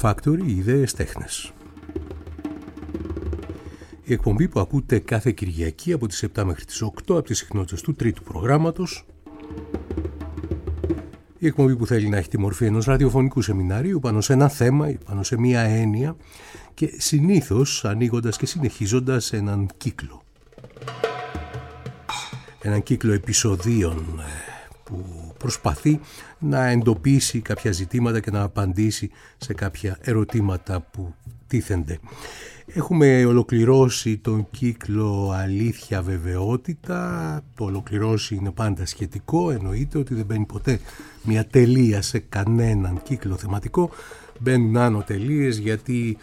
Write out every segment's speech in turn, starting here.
Factory, ιδέες τέχνες. Η εκπομπή που ακούτε κάθε Κυριακή από τις 7 μέχρι τις 8 από τις συχνότητες του τρίτου προγράμματος. Η εκπομπή που θέλει να έχει τη μορφή ενός ραδιοφωνικού σεμιναρίου πάνω σε ένα θέμα ή πάνω σε μία έννοια και συνήθως ανοίγοντας και συνεχίζοντας έναν κύκλο. Έναν κύκλο επεισοδίων που προσπαθεί να εντοπίσει κάποια ζητήματα και να απαντήσει σε κάποια ερωτήματα που τίθενται. Έχουμε ολοκληρώσει τον κύκλο αλήθεια βεβαιότητα. Το ολοκληρώσει είναι πάντα σχετικό, εννοείται ότι δεν μπαίνει ποτέ μια τελεία σε κανέναν κύκλο θεματικό. Μπαίνουν άνω τελείες γιατί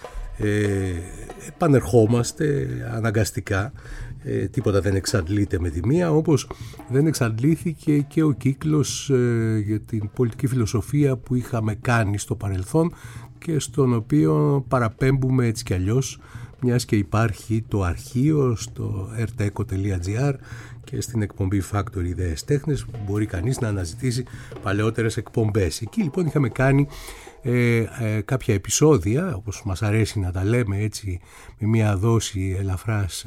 επανερχόμαστε αναγκαστικά. Τίποτα δεν εξαντλείται με τη μία, όπως δεν εξαντλήθηκε και ο κύκλος για την πολιτική φιλοσοφία που είχαμε κάνει στο παρελθόν και στον οποίο παραπέμπουμε έτσι κι αλλιώς, μιας και υπάρχει το αρχείο στο rteco.gr και στην εκπομπή Factory Ιδέες Τέχνες που μπορεί κανείς να αναζητήσει παλαιότερες εκπομπές. Εκεί λοιπόν είχαμε κάνει κάποια επεισόδια, όπως μας αρέσει να τα λέμε έτσι, με μια δόση ελαφράς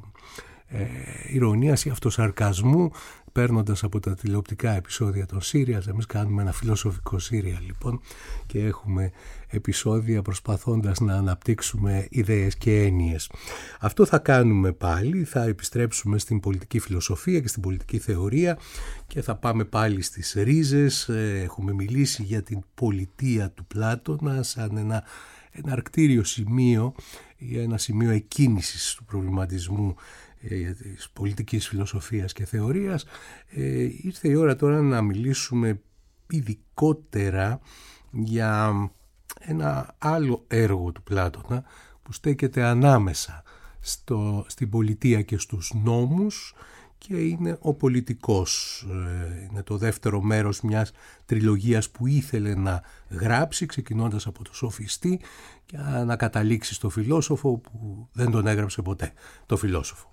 ηρωνίας ή αυτοσαρκασμού, παίρνοντας από τα τηλεοπτικά επεισόδια των Σύριας. Εμείς κάνουμε ένα φιλοσοφικό Σύρια λοιπόν και έχουμε επεισόδια προσπαθώντας να αναπτύξουμε ιδέες και έννοιες. Αυτό θα κάνουμε πάλι, θα επιστρέψουμε στην πολιτική φιλοσοφία και στην πολιτική θεωρία και θα πάμε πάλι στις ρίζες. Έχουμε μιλήσει για την πολιτεία του Πλάτωνα σαν ένα αρκτήριο σημείο ή ένα σημείο εκκίνησης του προβληματισμού της πολιτικής φιλοσοφίας και θεωρίας. Ήρθε η ώρα τώρα να μιλήσουμε ειδικότερα για ένα άλλο έργο του Πλάτωνα που στέκεται ανάμεσα στην πολιτεία και στους νόμους και είναι ο πολιτικός. Είναι το δεύτερο μέρος μιας τριλογίας που ήθελε να γράψει ξεκινώντας από το σοφιστή και να καταλήξει στο φιλόσοφο που δεν τον έγραψε ποτέ, το φιλόσοφο.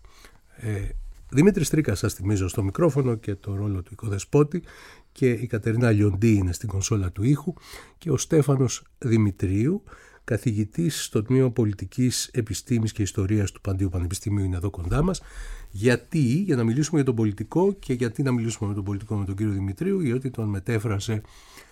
Δημήτρης Τρίκας σας θυμίζω στο μικρόφωνο και το ρόλο του οικοδεσπότη και η Κατερίνα Λιοντή είναι στην κονσόλα του ήχου και ο Στέφανος Δημητρίου, καθηγητής στο Τμήμα Πολιτικής Επιστήμης και Ιστορίας του Παντίου Πανεπιστημίου, είναι εδώ κοντά μας. Γιατί? Για να μιλήσουμε για τον πολιτικό. Και γιατί να μιλήσουμε με τον πολιτικό με τον κύριο Δημητρίου? Γιατί τον μετέφρασε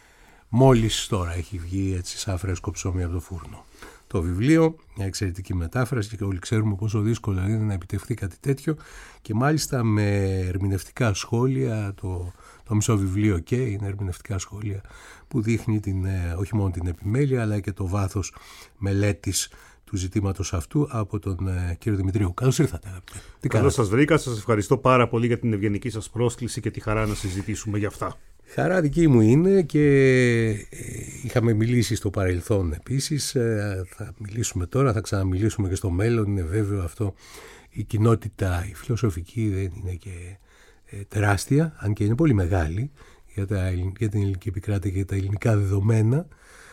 μόλις τώρα, έχει βγει έτσι σαν φρέσκο ψωμί από το φούρνο το βιβλίο, μια εξαιρετική μετάφραση και όλοι ξέρουμε πόσο δύσκολο είναι να επιτευχθεί κάτι τέτοιο και μάλιστα με ερμηνευτικά σχόλια. Το μισό βιβλίο και είναι ερμηνευτικά σχόλια που δείχνει όχι μόνο την επιμέλεια αλλά και το βάθος μελέτης του ζητήματος αυτού από τον κύριο Δημητρίου. Καλώς ήρθατε, αγαπητέ. Καλώς σας βρήκα, σας ευχαριστώ πάρα πολύ για την ευγενική σας πρόσκληση και τη χαρά να συζητήσουμε για αυτά. Χαρά δική μου είναι και είχαμε μιλήσει στο παρελθόν επίσης, θα μιλήσουμε τώρα, θα ξαναμιλήσουμε και στο μέλλον, είναι βέβαιο αυτό. Η κοινότητα, η φιλοσοφική δεν είναι και τεράστια, αν και είναι πολύ μεγάλη για την ελληνική επικράτεια και τα ελληνικά δεδομένα,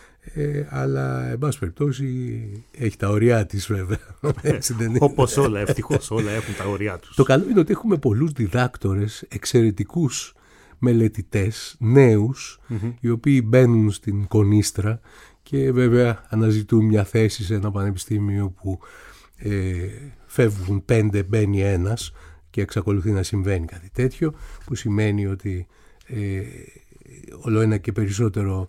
αλλά εν πάση περιπτώσει έχει τα ωριά της βέβαια. Όπως όλα, ευτυχώς όλα έχουν τα ωριά τους. Το καλό είναι ότι έχουμε πολλούς διδάκτορες, εξαιρετικούς μελετητές, νέους, οι οποίοι μπαίνουν στην κονίστρα και βέβαια αναζητούν μια θέση σε ένα πανεπιστήμιο που φεύγουν 5, μπαίνει ένας και εξακολουθεί να συμβαίνει κάτι τέτοιο, που σημαίνει ότι όλο ένα και περισσότερο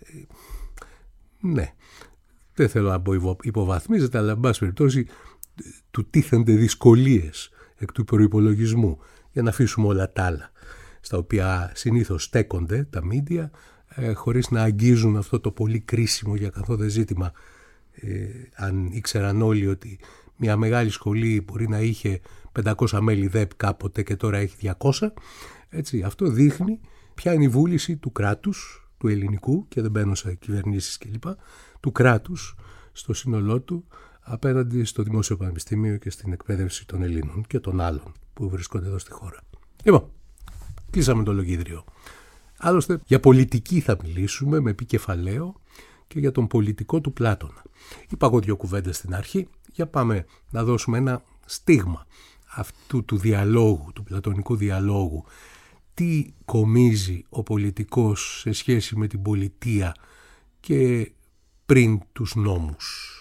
δεν θέλω να πω υποβαθμίζεται, αλλά εν πάση περιπτώσει του τίθενται δυσκολίες εκ του προϋπολογισμού για να αφήσουμε όλα τα άλλα στα οποία συνήθως στέκονται τα μίντια χωρίς να αγγίζουν αυτό το πολύ κρίσιμο για καθόδε ζήτημα. Αν ήξεραν όλοι ότι μια μεγάλη σχολή μπορεί να είχε 500 μέλη ΔΕΠ κάποτε και τώρα έχει 200, έτσι, αυτό δείχνει ποια είναι η βούληση του κράτους, του ελληνικού, και δεν μπαίνω σε κυβερνήσεις κλπ, του κράτους στο σύνολό του απέναντι στο Δημόσιο Πανεπιστήμιο και στην εκπαίδευση των Ελλήνων και των άλλων που βρίσκονται εδώ στη χώρα. Λοιπόν, κλείσαμε το λογίδριο. Άλλωστε, για πολιτική θα μιλήσουμε με επικεφαλαίο και για τον πολιτικό του Πλάτωνα. Είπα εγώ 2 κουβέντες στην αρχή, για πάμε να δώσουμε ένα στίγμα αυτού του διαλόγου, του πλατωνικού διαλόγου. Τι κομίζει ο πολιτικός σε σχέση με την πολιτεία και πριν τους νόμους.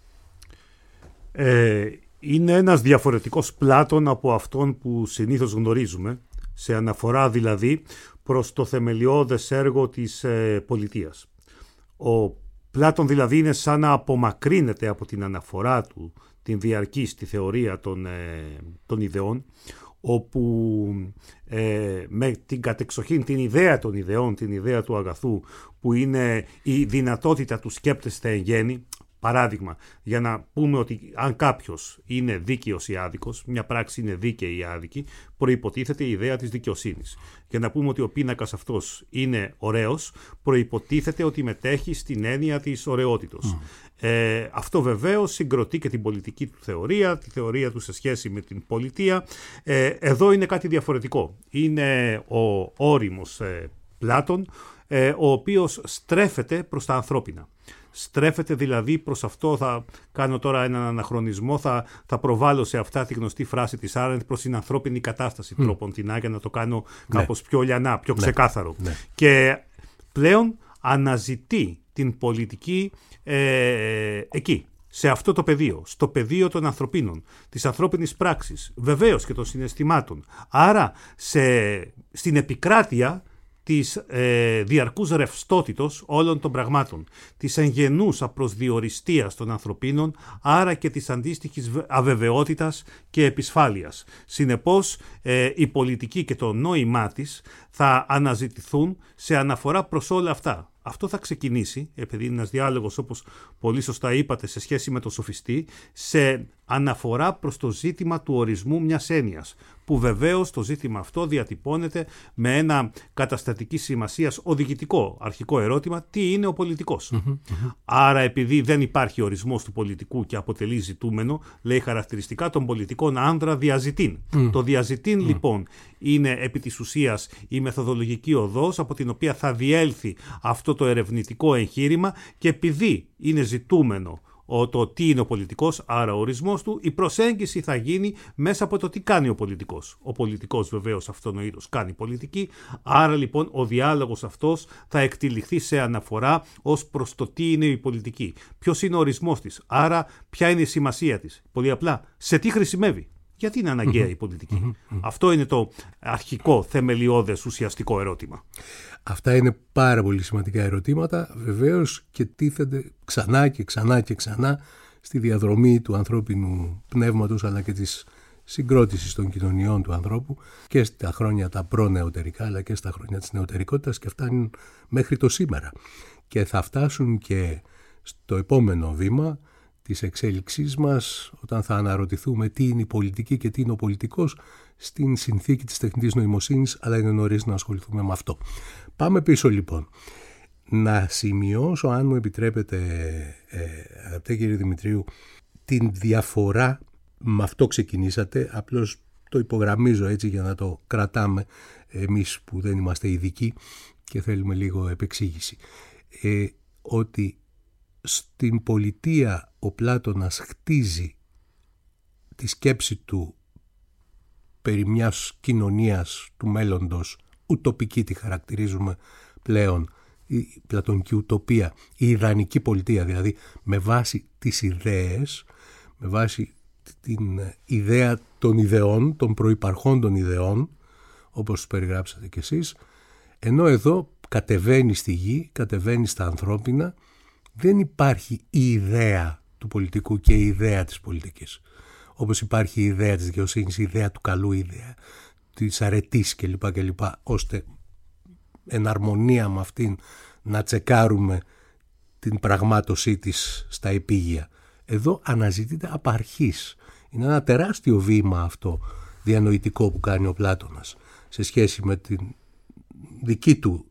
Είναι ένας διαφορετικός Πλάτων από αυτόν που συνήθως γνωρίζουμε, σε αναφορά δηλαδή προς το θεμελιώδες έργο της πολιτείας. Ο Πλάτων δηλαδή είναι σαν να απομακρύνεται από την αναφορά του, την διαρκή στη θεωρία των ιδεών, όπου με την κατεξοχήν την ιδέα των ιδεών, την ιδέα του αγαθού, που είναι η δυνατότητα του σκέπτεστε εν γέννη. Παράδειγμα, για να πούμε ότι αν κάποιος είναι δίκαιος ή άδικος, μια πράξη είναι δίκαιη ή άδικη, προϋποτίθεται η ιδέα της δικαιοσύνης. Για να πούμε ότι ο πίνακας αυτός είναι ωραίος, προϋποτίθεται ότι μετέχει στην έννοια της ωραιότητος. Αυτό βεβαίως συγκροτεί και την πολιτική του θεωρία, τη θεωρία του σε σχέση με την πολιτεία. Εδώ είναι κάτι διαφορετικό. Είναι ο όριμος Πλάτων, ο οποίος στρέφεται προς τα ανθρώπινα. Στρέφεται δηλαδή προς αυτό, θα κάνω τώρα έναν αναχρονισμό, θα προβάλλω σε αυτά τη γνωστή φράση της Άρεντ, προς την ανθρώπινη κατάσταση τρόπον την για να το κάνω κάπως πιο λιανά, πιο ξεκάθαρο. Και πλέον αναζητεί την πολιτική εκεί, σε αυτό το πεδίο, στο πεδίο των ανθρωπίνων, της ανθρώπινης πράξης, βεβαίως και των συναισθημάτων. Άρα στην επικράτεια της διαρκούς ρευστότητος όλων των πραγμάτων, της εγγενούς απροσδιοριστίας των ανθρωπίνων, άρα και της αντίστοιχης αβεβαιότητας και επισφάλειας. Συνεπώς, η πολιτική και το νόημά της θα αναζητηθούν σε αναφορά προς όλα αυτά. Αυτό θα ξεκινήσει, επειδή είναι ένας διάλογος, όπως πολύ σωστά είπατε, σε σχέση με τον σοφιστή, σε αναφορά προς το ζήτημα του ορισμού μιας έννοιας, που βεβαίως το ζήτημα αυτό διατυπώνεται με ένα καταστατικής σημασίας οδηγητικό αρχικό ερώτημα: τι είναι ο πολιτικός? Άρα, επειδή δεν υπάρχει ορισμός του πολιτικού και αποτελεί ζητούμενο, λέει χαρακτηριστικά των πολιτικών άνδρα διαζητήν. Το διαζητήν λοιπόν είναι επί της ουσίας η μεθοδολογική οδός από την οποία θα διέλθει αυτό το ερευνητικό εγχείρημα, και επειδή είναι ζητούμενο το τι είναι ο πολιτικός, άρα ο ορισμός του, η προσέγγιση θα γίνει μέσα από το τι κάνει ο πολιτικός. Ο πολιτικός βεβαίως αυτονοήτως κάνει πολιτική, άρα λοιπόν ο διάλογος αυτός θα εκτυλιχθεί σε αναφορά ως προς το τι είναι η πολιτική. Ποιος είναι ο ορισμός της, άρα ποια είναι η σημασία της. Πολύ απλά, σε τι χρησιμεύει. Γιατί είναι αναγκαία η πολιτική? Αυτό είναι το αρχικό, θεμελιώδες, ουσιαστικό ερώτημα. Αυτά είναι πάρα πολύ σημαντικά ερωτήματα, βεβαίως, και τίθενται ξανά και ξανά και ξανά στη διαδρομή του ανθρώπινου πνεύματος, αλλά και της συγκρότησης των κοινωνιών του ανθρώπου, και στα χρόνια τα προνεωτερικά, αλλά και στα χρόνια της νεωτερικότητας, και φτάνουν μέχρι το σήμερα. Και θα φτάσουν και στο επόμενο βήμα της εξέλιξής μας, όταν θα αναρωτηθούμε τι είναι η πολιτική και τι είναι ο πολιτικός, στην συνθήκη της τεχνητής νοημοσύνης, αλλά είναι νωρίς να ασχοληθούμε με αυτό. Πάμε πίσω λοιπόν. Να σημειώσω, αν μου επιτρέπετε, αγαπητέ κύριε Δημητρίου, την διαφορά, με αυτό ξεκινήσατε, απλώς το υπογραμμίζω έτσι για να το κρατάμε εμείς που δεν είμαστε ειδικοί και θέλουμε λίγο επεξήγηση. Ότι στην πολιτεία ο Πλάτωνας χτίζει τη σκέψη του περί μιας κοινωνίας του μέλλοντος, ουτοπική τη χαρακτηρίζουμε πλέον, η πλατωνική ουτοπία, η ιδανική πολιτεία, δηλαδή με βάση τις ιδέες, με βάση την ιδέα των ιδεών, των προϋπαρχόντων ιδεών, όπως περιγράψατε κι εσείς, ενώ εδώ κατεβαίνει στη γη, κατεβαίνει στα ανθρώπινα. Δεν υπάρχει η ιδέα του πολιτικού και η ιδέα της πολιτικής. Όπως υπάρχει η ιδέα της δικαιοσύνης, η ιδέα του καλού, η ιδέα της αρετής κλπ. Ώστε εν αρμονία με αυτήν να τσεκάρουμε την πραγμάτωσή της στα επίγεια. Εδώ αναζητείται απ' αρχής. Είναι ένα τεράστιο βήμα αυτό διανοητικό που κάνει ο Πλάτωνας σε σχέση με την δική του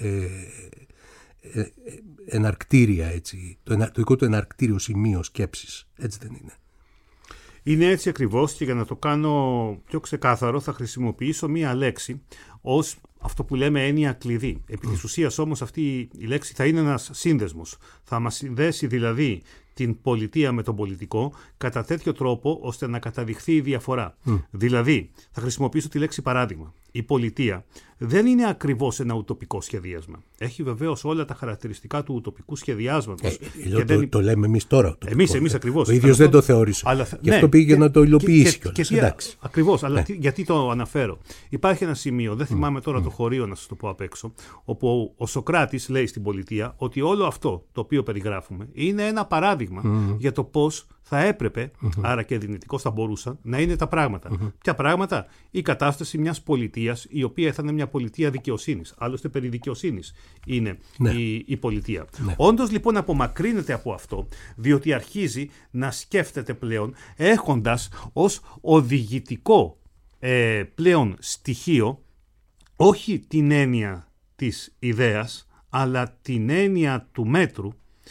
εναρκτήρια, έτσι, το δικό του εναρκτήριο σημείο σκέψης. Έτσι δεν είναι? Είναι έτσι ακριβώς, και για να το κάνω πιο ξεκάθαρο θα χρησιμοποιήσω μία λέξη ως αυτό που λέμε έννοια κλειδί. Επί της ουσίας όμως αυτή η λέξη θα είναι ένας σύνδεσμος. Θα μας συνδέσει δηλαδή την πολιτεία με τον πολιτικό κατά τέτοιο τρόπο ώστε να καταδειχθεί η διαφορά. Δηλαδή, θα χρησιμοποιήσω τη λέξη παράδειγμα. Η πολιτεία δεν είναι ακριβώς ένα ουτοπικό σχεδιασμα. Έχει βεβαίως όλα τα χαρακτηριστικά του ουτοπικού σχεδιάσματος. Το λέμε εμείς τώρα. Εμείς ακριβώς. Ο ίδιος δεν το θεώρησε. Γι' αυτό πήγε να το υλοποιήσει κιόλας. Ακριβώς. Αλλά γιατί το αναφέρω. Υπάρχει ένα σημείο, δεν θυμάμαι τώρα το χωρίο να σας το πω απ' έξω, όπου ο Σωκράτης λέει στην Πολιτεία ότι όλο αυτό το οποίο περιγράφουμε είναι ένα παράδειγμα για το πώς θα έπρεπε, άρα και δυνητικώς θα μπορούσαν, να είναι τα πράγματα. Ποια πράγματα? Η κατάσταση μιας πολιτείας, η οποία θα είναι μια πολιτεία δικαιοσύνης. Άλλωστε, περί δικαιοσύνης είναι η πολιτεία. Όντως, λοιπόν, απομακρύνεται από αυτό, διότι αρχίζει να σκέφτεται πλέον, έχοντας ως οδηγητικό πλέον στοιχείο, όχι την έννοια της ιδέας, αλλά την έννοια του μέτρου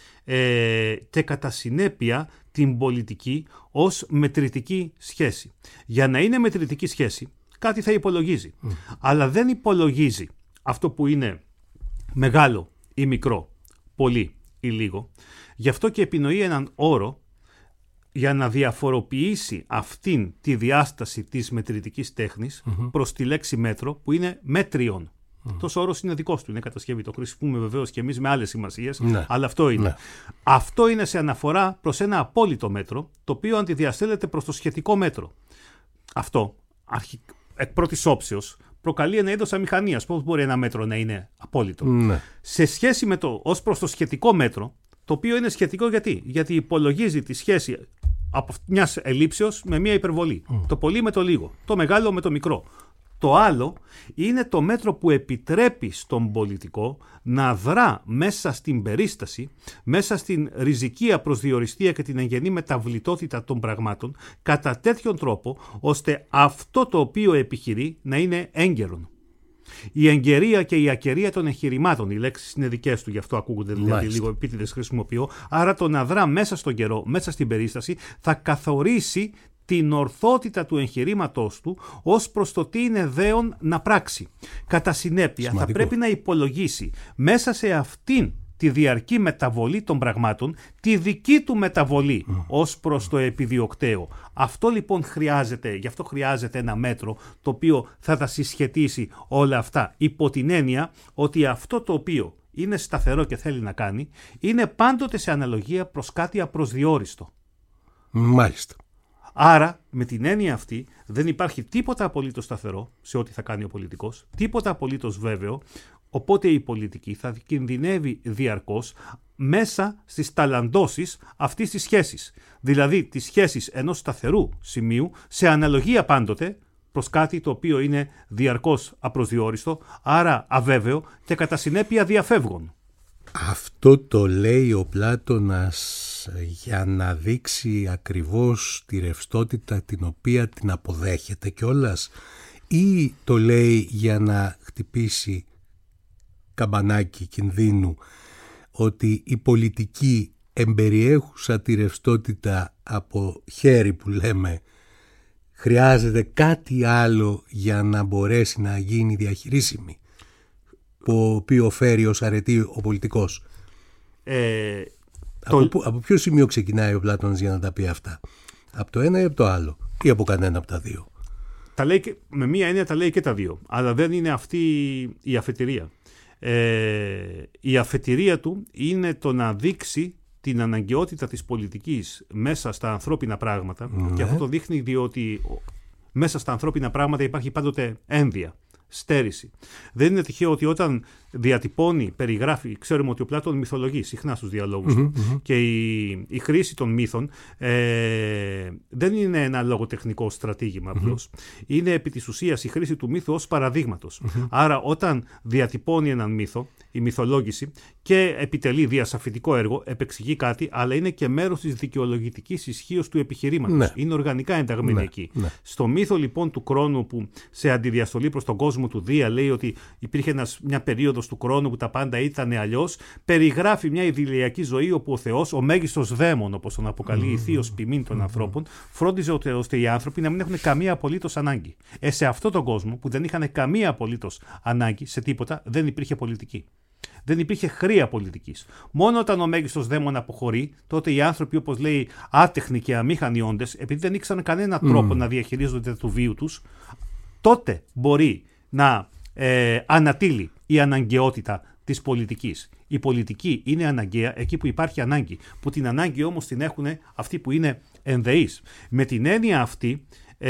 και κατά συνέπεια την πολιτική ως μετρητική σχέση. Για να είναι μετρητική σχέση, κάτι θα υπολογίζει. Αλλά δεν υπολογίζει αυτό που είναι μεγάλο ή μικρό, πολύ ή λίγο. Γι' αυτό και επινοεί έναν όρο για να διαφοροποιήσει αυτήν τη διάσταση της μετρητικής τέχνης προς τη λέξη μέτρο, που είναι μέτριον. Αυτός ο όρος είναι δικός του, είναι κατασκευή. Το χρησιμοποιούμε βεβαίως και εμείς με άλλες σημασίες, αλλά αυτό είναι. Αυτό είναι σε αναφορά προς ένα απόλυτο μέτρο, το οποίο αντιδιαστέλλεται προς το σχετικό μέτρο. Αυτό, εκ πρώτης όψεως, προκαλεί ένα είδος αμηχανίας. Πώς μπορεί ένα μέτρο να είναι απόλυτο? Σε σχέση με ως προς το σχετικό μέτρο, το οποίο είναι σχετικό γιατί υπολογίζει τη σχέση από μιας ελλείψεως με μια υπερβολή. Το πολύ με το λίγο, το μεγάλο με το μικρό. Το άλλο είναι το μέτρο που επιτρέπει στον πολιτικό να δρά μέσα στην περίσταση, μέσα στην ριζική απροσδιοριστία και την εγγενή μεταβλητότητα των πραγμάτων, κατά τέτοιον τρόπο ώστε αυτό το οποίο επιχειρεί να είναι έγκαιρον. Η εγκαιρία και η ακερία των εγχειρημάτων, οι λέξεις είναι δικές του, γι' αυτό ακούγονται δηλαδή λίγο επίτηδες χρησιμοποιώ, άρα το να δρά μέσα στον καιρό, μέσα στην περίσταση, θα καθορίσει την ορθότητα του εγχειρήματός του ως προς το τι είναι δέον να πράξει. Κατά συνέπεια, θα πρέπει να υπολογίσει μέσα σε αυτήν τη διαρκή μεταβολή των πραγμάτων, τη δική του μεταβολή ως προς το επιδιοκταίο. Αυτό λοιπόν χρειάζεται, γι' αυτό χρειάζεται ένα μέτρο το οποίο θα τα συσχετίσει όλα αυτά, υπό την έννοια ότι αυτό το οποίο είναι σταθερό και θέλει να κάνει, είναι πάντοτε σε αναλογία προς κάτι απροσδιόριστο. Μάλιστα. Άρα, με την έννοια αυτή, δεν υπάρχει τίποτα απολύτως σταθερό σε ό,τι θα κάνει ο πολιτικός, τίποτα απολύτως βέβαιο, οπότε η πολιτική θα κινδυνεύει διαρκώς μέσα στις ταλαντώσεις αυτής της σχέσης. Δηλαδή, τις σχέσεις ενός σταθερού σημείου σε αναλογία πάντοτε προς κάτι το οποίο είναι διαρκώς απροσδιόριστο, άρα αβέβαιο και κατά συνέπεια διαφεύγων. Αυτό το λέει ο Πλάτωνας για να δείξει ακριβώς τη ρευστότητα την οποία την αποδέχεται κιόλας, ή το λέει για να χτυπήσει καμπανάκι κινδύνου ότι η πολιτική εμπεριέχουσα τη ρευστότητα από χέρι που λέμε χρειάζεται κάτι άλλο για να μπορέσει να γίνει διαχειρίσιμη, το οποίο φέρει ως αρετή ο πολιτικός? Από ποιο σημείο ξεκινάει ο Πλάτωνας για να τα πει αυτά? Από το ένα ή από το άλλο, ή από κανένα από τα δύο? Τα λέει με μία έννοια τα λέει και τα δύο, αλλά δεν είναι αυτή η αφετηρία. Η αφετηρία του είναι το να δείξει την αναγκαιότητα της πολιτικής μέσα στα ανθρώπινα πράγματα, και αυτό το δείχνει διότι μέσα στα ανθρώπινα πράγματα υπάρχει πάντοτε ένδια, στέρηση. Δεν είναι τυχαίο ότι όταν διατυπώνει, περιγράφει, ξέρουμε ότι ο Πλάτων μυθολογεί συχνά στους διαλόγους του, και η χρήση των μύθων δεν είναι ένα λογοτεχνικό στρατήγημα απλώς. Είναι επί της ουσίας η χρήση του μύθου ως παραδείγματος. Άρα όταν διατυπώνει έναν μύθο, η μυθολόγηση, και επιτελεί διασαφητικό έργο, επεξηγεί κάτι, αλλά είναι και μέρος της δικαιολογητικής ισχύως του επιχειρήματος. Είναι οργανικά ενταγμένη εκεί. Στο μύθο λοιπόν του Κρόνου, που σε αντιδιαστολή προς τον κόσμο του Δία λέει ότι υπήρχε μια περίοδος του Κρόνου που τα πάντα ήταν αλλιώς, περιγράφει μια ιδηλιακή ζωή όπου ο Θεός, ο μέγιστος δαίμον, όπως τον αποκαλεί η θείος ποιμήν των ανθρώπων, φρόντιζε ώστε οι άνθρωποι να μην έχουν καμία απολύτως ανάγκη. Σε αυτόν τον κόσμο που δεν είχαν καμία απολύτως ανάγκη σε τίποτα, δεν υπήρχε πολιτική. Δεν υπήρχε χρειά πολιτικής. Μόνο όταν ο μέγιστος δαίμον αποχωρεί, τότε οι άνθρωποι, όπως λέει, άτεχνοι και αμήχανοι όντες, επειδή δεν ήξεραν κανένα τρόπο να διαχειρίζονται του βίου τους, τότε μπορεί να ανατείλει η αναγκαιότητα της πολιτικής. Η πολιτική είναι αναγκαία εκεί που υπάρχει ανάγκη, που την ανάγκη όμως την έχουν αυτοί που είναι ενδεείς. Με την έννοια αυτή,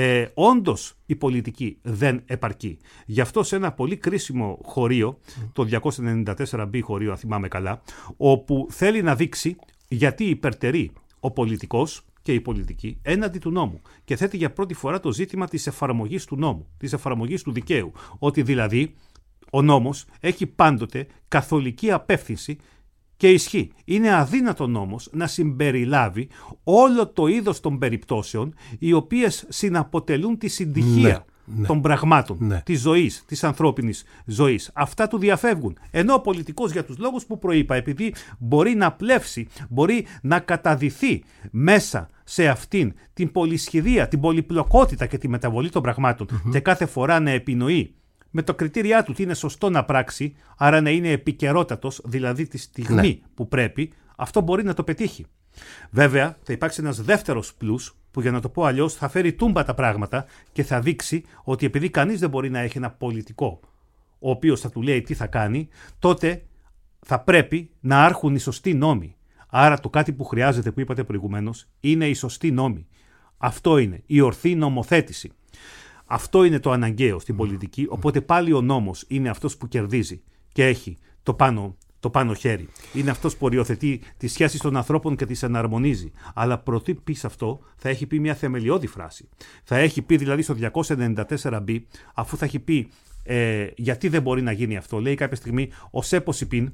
όντως η πολιτική δεν επαρκεί. Γι' αυτό σε ένα πολύ κρίσιμο χωρίο, το 294B χωρίο αν θυμάμαι καλά, όπου θέλει να δείξει γιατί υπερτερεί ο πολιτικός και η πολιτική έναντι του νόμου, και θέτει για πρώτη φορά το ζήτημα της εφαρμογής του νόμου, της εφαρμογής του δικαίου, ότι δηλαδή ο νόμος έχει πάντοτε καθολική απεύθυνση και ισχύ. Είναι αδύνατο νόμος να συμπεριλάβει όλο το είδος των περιπτώσεων οι οποίες συναποτελούν τη συντυχία των πραγμάτων, της ζωής, της ανθρώπινης ζωής. Αυτά του διαφεύγουν. Ενώ ο πολιτικός, για τους λόγους που προείπα, επειδή μπορεί να πλεύσει, μπορεί να καταδυθεί μέσα σε αυτήν την πολυσχηδία, την πολυπλοκότητα και τη μεταβολή των πραγμάτων και κάθε φορά να επινοεί με το κριτήριά του τι είναι σωστό να πράξει, άρα να είναι επικαιρότατος, δηλαδή τη στιγμή που πρέπει, αυτό μπορεί να το πετύχει. Βέβαια, θα υπάρξει ένας δεύτερος πλούς, που για να το πω αλλιώς θα φέρει τούμπα τα πράγματα και θα δείξει ότι επειδή κανείς δεν μπορεί να έχει ένα πολιτικό ο οποίος θα του λέει τι θα κάνει, τότε θα πρέπει να άρχουν οι σωστοί νόμοι. Άρα το κάτι που χρειάζεται, που είπατε προηγουμένως, είναι οι σωστοί νόμοι. Αυτό είναι η ορθή νομοθέτηση. Αυτό είναι το αναγκαίο στην πολιτική, οπότε πάλι ο νόμος είναι αυτός που κερδίζει και έχει το πάνω χέρι. Είναι αυτός που οριοθετεί τις σχέσεις των ανθρώπων και τις εναρμονίζει. Αλλά προτού πει αυτό, θα έχει πει μια θεμελιώδη φράση. Θα έχει πει δηλαδή στο 294B, αφού θα έχει πει γιατί δεν μπορεί να γίνει αυτό, λέει κάποια στιγμή ο Σέπος Ιππίν,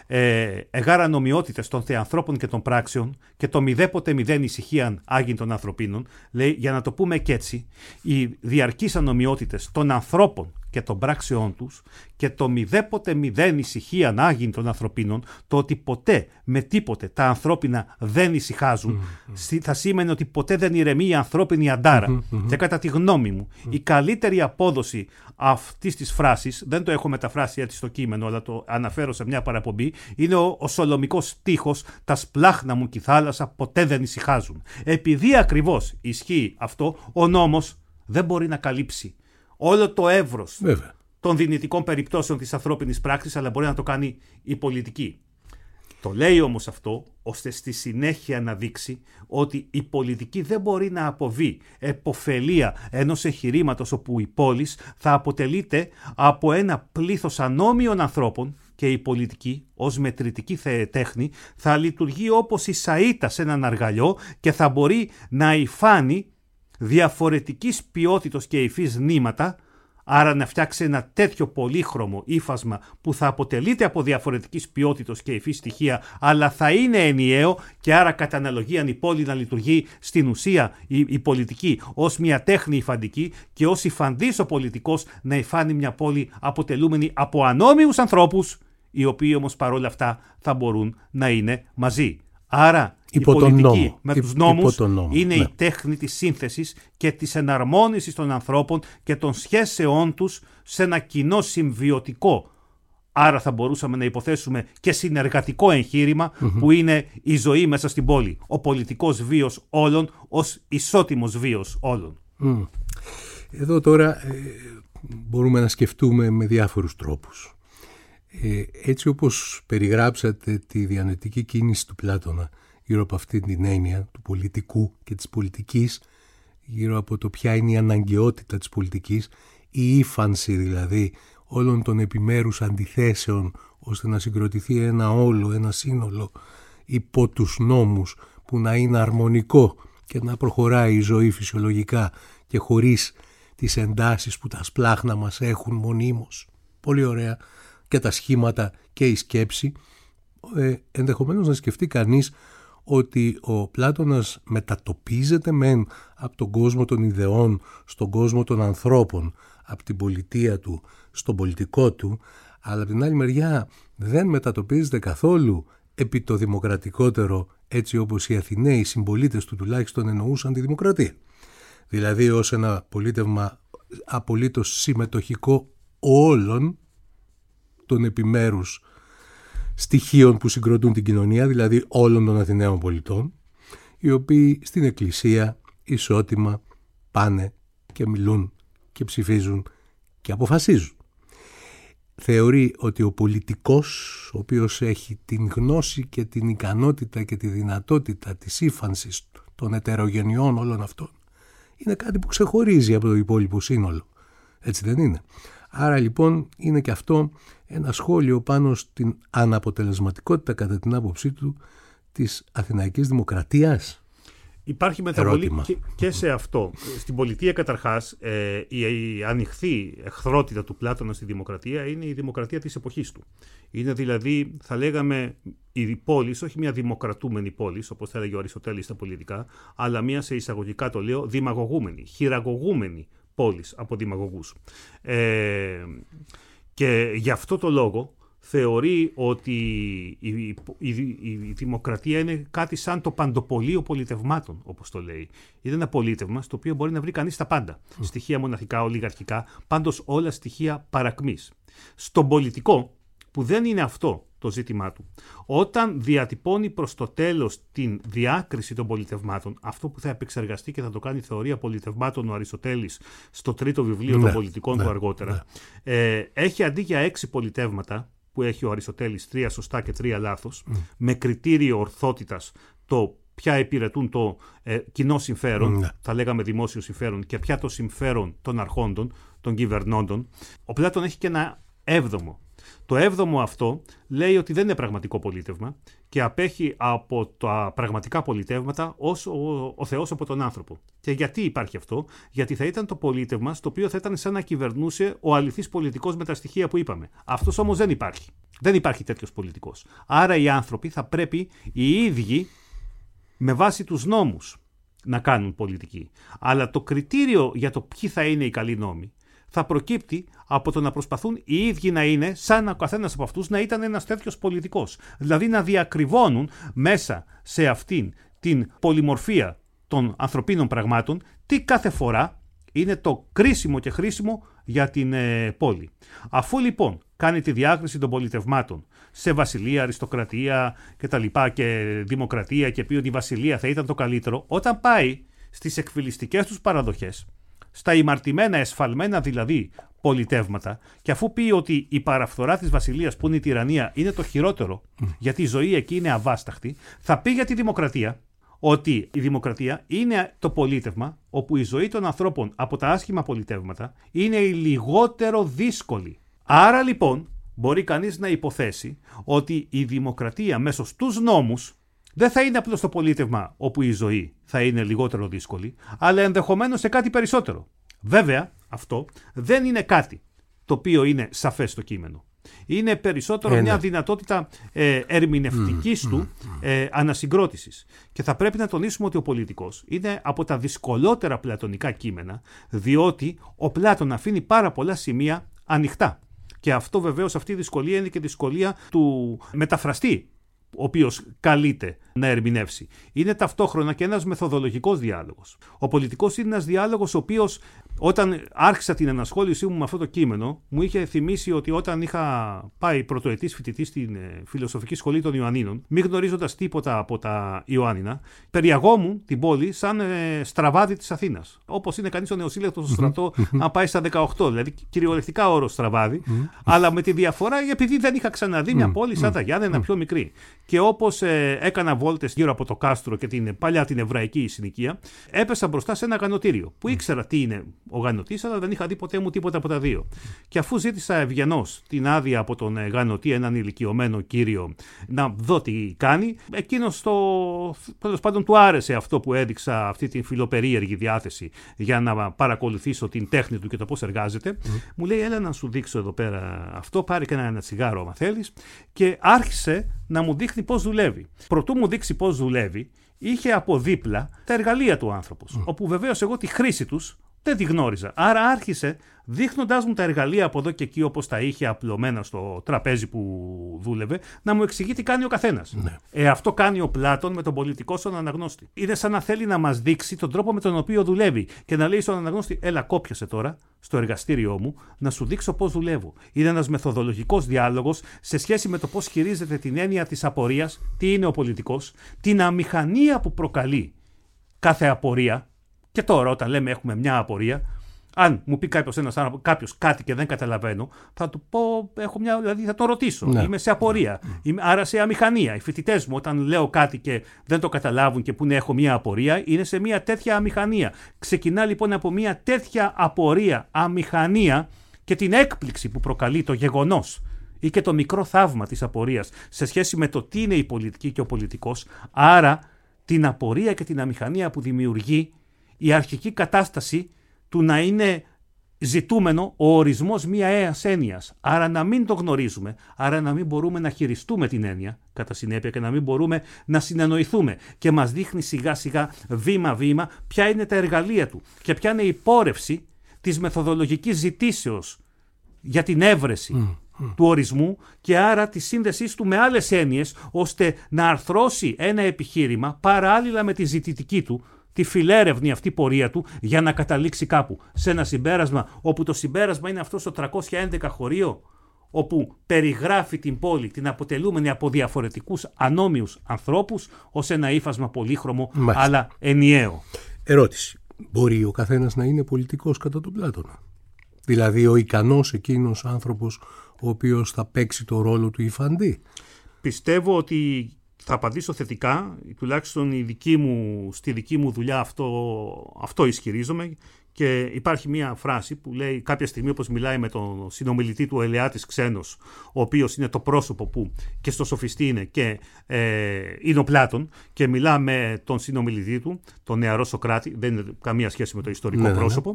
εγάρα νομιότητες των θεανθρώπων και των πράξεων και το μηδέποτε μηδέν ησυχίαν άγιν των ανθρωπίνων, λέει, για να το πούμε και έτσι, οι διαρκείς ανομοιότητες των ανθρώπων και των πράξεών τους και το μηδέποτε μηδέν ησυχίαν άγιν των ανθρωπίνων, το ότι ποτέ με τίποτε τα ανθρώπινα δεν ησυχάζουν, θα σήμαινε ότι ποτέ δεν ηρεμεί η ανθρώπινη αντάρα. Και κατά τη γνώμη μου, η καλύτερη απόδοση αυτής της φράσης, δεν το έχω μεταφράσει έτσι στο κείμενο, αλλά το αναφέρω σε μια παραπομπή, είναι ο σολομικός στίχος «Τα σπλάχνα μου κι η θάλασσα ποτέ δεν ησυχάζουν». Επειδή ακριβώς ισχύει αυτό, ο νόμος δεν μπορεί να καλύψει όλο το εύρος των δυνητικών περιπτώσεων της ανθρώπινης πράξης, αλλά μπορεί να το κάνει η πολιτική. Το λέει όμως αυτό, ώστε στη συνέχεια να δείξει ότι η πολιτική δεν μπορεί να αποβεί επωφελία ενός εγχειρήματος όπου η πόλης θα αποτελείται από ένα πλήθος ανώμοιων ανθρώπων και η πολιτική ως μετρητική τέχνη θα λειτουργεί όπως η σαΐτα σε έναν αργαλιό και θα μπορεί να υφάνει διαφορετικής ποιότητος και υφής νήματα, άρα να φτιάξει ένα τέτοιο πολύχρωμο ύφασμα που θα αποτελείται από διαφορετικής ποιότητος και υφής στοιχεία, αλλά θα είναι ενιαίο και άρα κατά αναλογία η πόλη να λειτουργεί στην ουσία η πολιτική ως μια τέχνη υφαντική και ως υφαντής ο πολιτικός να υφάνει μια πόλη αποτελούμενη από ανώμοιους ανθρώπους, οι οποίοι όμως παρόλα αυτά θα μπορούν να είναι μαζί. Άρα η πολιτική με τους νόμους είναι η τέχνη της σύνθεσης και της εναρμόνισης των ανθρώπων και των σχέσεών τους σε ένα κοινό συμβιωτικό, άρα θα μπορούσαμε να υποθέσουμε και συνεργατικό εγχείρημα που είναι η ζωή μέσα στην πόλη. Ο πολιτικός βίος όλων ως ισότιμος βίος όλων. Εδώ τώρα μπορούμε να σκεφτούμε με διάφορους τρόπους. Έτσι όπως περιγράψατε τη διανοητική κίνηση του Πλάτωνα γύρω από αυτή την έννοια του πολιτικού και της πολιτικής, γύρω από το ποια είναι η αναγκαιότητα της πολιτικής, η ύφανση δηλαδή όλων των επιμέρους αντιθέσεων ώστε να συγκροτηθεί ένα όλο, ένα σύνολο υπό τους νόμους που να είναι αρμονικό και να προχωράει η ζωή φυσιολογικά και χωρίς τις εντάσεις που τα σπλάχνα μας έχουν μονίμως. Πολύ ωραία. Και τα σχήματα και η σκέψη, ενδεχομένως να σκεφτεί κανείς ότι ο Πλάτωνας μετατοπίζεται μεν από τον κόσμο των ιδεών στον κόσμο των ανθρώπων, από την πολιτεία του στον πολιτικό του, αλλά από την άλλη μεριά δεν μετατοπίζεται καθόλου επί το δημοκρατικότερο, έτσι όπως οι Αθηναίοι συμπολίτες του τουλάχιστον εννοούσαν τη δημοκρατία. Δηλαδή ως ένα πολίτευμα απολύτως συμμετοχικό όλων των επιμέρους στοιχείων που συγκροτούν την κοινωνία, δηλαδή όλων των Αθηναίων πολιτών, οι οποίοι στην εκκλησία ισότιμα πάνε και μιλούν και ψηφίζουν και αποφασίζουν. θεωρεί ότι ο πολιτικός, ο οποίος έχει την γνώση και την ικανότητα και τη δυνατότητα της ύφανσης των ετερογενειών όλων αυτών, είναι κάτι που ξεχωρίζει από το υπόλοιπο σύνολο. Έτσι δεν είναι? Άρα λοιπόν είναι και αυτό ένα σχόλιο πάνω στην αναποτελεσματικότητα, κατά την άποψή του, της Αθηναϊκής Δημοκρατίας. Υπάρχει μεταβολή και σε αυτό. Στην πολιτεία καταρχάς η ανοιχτή εχθρότητα του Πλάτωνα στη δημοκρατία είναι η δημοκρατία της εποχής του. Είναι δηλαδή, θα λέγαμε, η πόλης, όχι μια δημοκρατούμενη πόλης, όπως θα έλεγε ο Αριστοτέλης στα πολιτικά, αλλά μια, σε εισαγωγικά το λέω, δημαγωγούμενη, χειραγωγούμενη πόλης από δημαγωγούς. Και γι' αυτό το λόγο θεωρεί ότι η δημοκρατία είναι κάτι σαν το παντοπολείο πολιτευμάτων, όπως το λέει. Είναι ένα πολίτευμα στο οποίο μπορεί να βρει κανείς τα πάντα. Στοιχεία μοναχικά, ολιγαρχικά, πάντως όλα στοιχεία παρακμής. Στον πολιτικό, που δεν είναι αυτό το ζήτημά του, όταν διατυπώνει προς το τέλος την διάκριση των πολιτευμάτων, αυτό που θα επεξεργαστεί και θα το κάνει θεωρία πολιτευμάτων ο Αριστοτέλης στο τρίτο βιβλίο των πολιτικών του αργότερα, έχει αντί για 6 πολιτεύματα, που έχει ο Αριστοτέλης 3 σωστά και 3 λάθος, με κριτήριο ορθότητας το ποια υπηρετούν το κοινό συμφέρον, θα λέγαμε δημόσιο συμφέρον, και ποια το συμφέρον των αρχόντων, των κυβερνώντων, ο Πλάτων έχει και ένα 7ο. Το 7ο αυτό λέει ότι δεν είναι πραγματικό πολίτευμα και απέχει από τα πραγματικά πολιτεύματα ως ο Θεός από τον άνθρωπο. Και γιατί υπάρχει αυτό? Γιατί θα ήταν το πολίτευμα στο οποίο θα ήταν σαν να κυβερνούσε ο αληθής πολιτικός με τα στοιχεία που είπαμε. Αυτός όμως δεν υπάρχει. Δεν υπάρχει τέτοιος πολιτικός. Άρα οι άνθρωποι θα πρέπει οι ίδιοι με βάση τους νόμους να κάνουν πολιτική. Αλλά το κριτήριο για το ποιοι θα είναι οι καλοί νόμοι θα προκύπτει από το να προσπαθούν οι ίδιοι να είναι σαν ο καθένας από αυτούς να ήταν ένας τέτοιος πολιτικός. Δηλαδή να διακριβώνουν μέσα σε αυτήν την πολυμορφία των ανθρωπίνων πραγμάτων τι κάθε φορά είναι το κρίσιμο και χρήσιμο για την πόλη. Αφού λοιπόν κάνει τη διάκριση των πολιτευμάτων σε βασιλεία, αριστοκρατία κτλ. Και δημοκρατία και πει ότι η βασιλεία θα ήταν το καλύτερο, όταν πάει στις εκφυλιστικές τους παραδοχές, στα ημαρτημένα, εσφαλμένα δηλαδή πολιτεύματα, και αφού πει ότι η παραφθορά της βασιλείας που είναι η τυραννία είναι το χειρότερο, γιατί η ζωή εκεί είναι αβάσταχτη, θα πει για τη δημοκρατία ότι η δημοκρατία είναι το πολίτευμα όπου η ζωή των ανθρώπων από τα άσχημα πολιτεύματα είναι η λιγότερο δύσκολη. Άρα λοιπόν μπορεί κανείς να υποθέσει ότι η δημοκρατία μέσω στους νόμους δεν θα είναι απλώς το πολίτευμα όπου η ζωή θα είναι λιγότερο δύσκολη, αλλά ενδεχομένως σε κάτι περισσότερο. Βέβαια, αυτό δεν είναι κάτι το οποίο είναι σαφές στο κείμενο. Είναι περισσότερο μια δυνατότητα ερμηνευτικής του ανασυγκρότησης. Και θα πρέπει να τονίσουμε ότι ο πολιτικός είναι από τα δυσκολότερα πλατωνικά κείμενα, διότι ο Πλάτων αφήνει πάρα πολλά σημεία ανοιχτά. Και αυτό βεβαίως, αυτή η δυσκολία είναι και δυσκολία του μεταφραστή, ο οποίος καλείται να ερμηνεύσει. Είναι ταυτόχρονα και ένας μεθοδολογικός διάλογος. Ο πολιτικός είναι ένας διάλογος ο οποίος, όταν άρχισα την ενασχόλησή μου με αυτό το κείμενο, μου είχε θυμίσει ότι όταν είχα πάει πρωτοετής φοιτητής στην Φιλοσοφική Σχολή των Ιωαννίνων, μη γνωρίζοντας τίποτα από τα Ιωάννινα, περιαγόμουν την πόλη σαν στραβάδι της Αθήνας. Όπως είναι κανείς ο νεοσύλλεκτος στο στρατό, αν πάει στα 18, δηλαδή κυριολεκτικά όρο στραβάδι, αλλά με τη διαφορά επειδή δεν είχα ξαναδεί μια πόλη σαν τα Γιάννενα πιο μικρή. Και όπως έκανα βόλτες γύρω από το κάστρο και την παλιά την εβραϊκή συνοικία, έπεσα μπροστά σε ένα γανοτήριο που ήξερα τι είναι ο γανοτής, αλλά δεν είχα δει ποτέ μου τίποτα από τα δύο. Και αφού ζήτησα ευγενώς την άδεια από τον γανοτή, έναν ηλικιωμένο κύριο, να δω τι κάνει, εκείνος τέλος πάντων του άρεσε αυτό που έδειξα, αυτή την φιλοπερίεργη διάθεση για να παρακολουθήσω την τέχνη του και το πώς εργάζεται. Μου λέει, έλα να σου δείξω εδώ πέρα αυτό, πάρε και ένα τσιγάρο άμα θέλεις, και άρχισε να μου δείχνει πώς δουλεύει. Προτού μου δείξει πώς δουλεύει, είχε από δίπλα τα εργαλεία του άνθρωπος, όπου βεβαίως εγώ τη χρήση τους δεν τη γνώριζα. Άρα άρχισε, δείχνοντάς μου τα εργαλεία από εδώ και εκεί, όπως τα είχε απλωμένα στο τραπέζι που δούλευε, να μου εξηγεί τι κάνει ο καθένας. Ναι. Αυτό κάνει ο Πλάτων με τον πολιτικό στον αναγνώστη. Είναι σαν να θέλει να μας δείξει τον τρόπο με τον οποίο δουλεύει και να λέει στον αναγνώστη, έλα, κόπιασε τώρα στο εργαστήριό μου να σου δείξω πώς δουλεύω. Είναι ένας μεθοδολογικός διάλογος σε σχέση με το πώς χειρίζεται την έννοια της απορίας, τι είναι ο πολιτικός, την αμηχανία που προκαλεί κάθε απορία. Και τώρα, όταν λέμε έχουμε μια απορία, Αν μου πει κάποιος κάτι και δεν καταλαβαίνω, θα του πω, δηλαδή θα το ρωτήσω. Ναι. Είμαι σε απορία. Άρα σε αμηχανία. Οι φοιτητές μου, όταν λέω κάτι και δεν το καταλάβουν και πούνε έχω μια απορία, είναι σε μια τέτοια αμηχανία. Ξεκινά λοιπόν από μια τέτοια απορία, αμηχανία και την έκπληξη που προκαλεί το γεγονός ή και το μικρό θαύμα της απορίας σε σχέση με το τι είναι η πολιτική και ο πολιτικός. Άρα την απορία και την αμηχανία που δημιουργεί η αρχική κατάσταση του να είναι ζητούμενο ο ορισμός μιας έννοιας. Άρα να μην το γνωρίζουμε, άρα να μην μπορούμε να χειριστούμε την έννοια κατά συνέπεια και να μην μπορούμε να συνεννοηθούμε. Και μας δείχνει σιγά σιγά βήμα-βήμα ποια είναι τα εργαλεία του και ποια είναι η πόρευση της μεθοδολογικής ζητήσεως για την έβρεση του ορισμού και άρα τη σύνδεσής του με άλλες έννοιες, ώστε να αρθρώσει ένα επιχείρημα παράλληλα με τη ζητητική του, τη φιλέρευνη αυτή πορεία του, για να καταλήξει κάπου σε ένα συμπέρασμα, όπου το συμπέρασμα είναι αυτό στο 311 χωρίο, όπου περιγράφει την πόλη, την αποτελούμενη από διαφορετικούς ανώμιους ανθρώπους, ως ένα ύφασμα πολύχρωμο, αλλά ενιαίο. Ερώτηση. Μπορεί ο καθένας να είναι πολιτικός κατά τον Πλάτωνα? Δηλαδή ο ικανός εκείνος άνθρωπος ο οποίος θα παίξει το ρόλο του υφαντή? Πιστεύω θα απαντήσω θετικά, τουλάχιστον στη δική μου δουλειά αυτό ισχυρίζομαι, και υπάρχει μια φράση που λέει κάποια στιγμή, όπως μιλάει με τον συνομιλητή του Ελεάτης Ξένος, ο οποίος είναι το πρόσωπο που και στο Σοφιστή είναι και είναι ο Πλάτων, και μιλά με τον συνομιλητή του, τον νεαρό Σοκράτη, δεν είναι καμία σχέση με το ιστορικό πρόσωπο,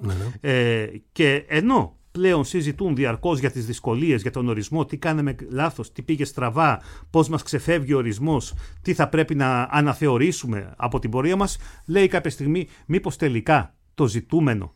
και ενώ πλέον συζητούν διαρκώς για τις δυσκολίες, για τον ορισμό, τι κάναμε λάθος, τι πήγε στραβά, πώς μας ξεφεύγει ο ορισμός, τι θα πρέπει να αναθεωρήσουμε από την πορεία μας, λέει κάποια στιγμή, μήπως τελικά το ζητούμενο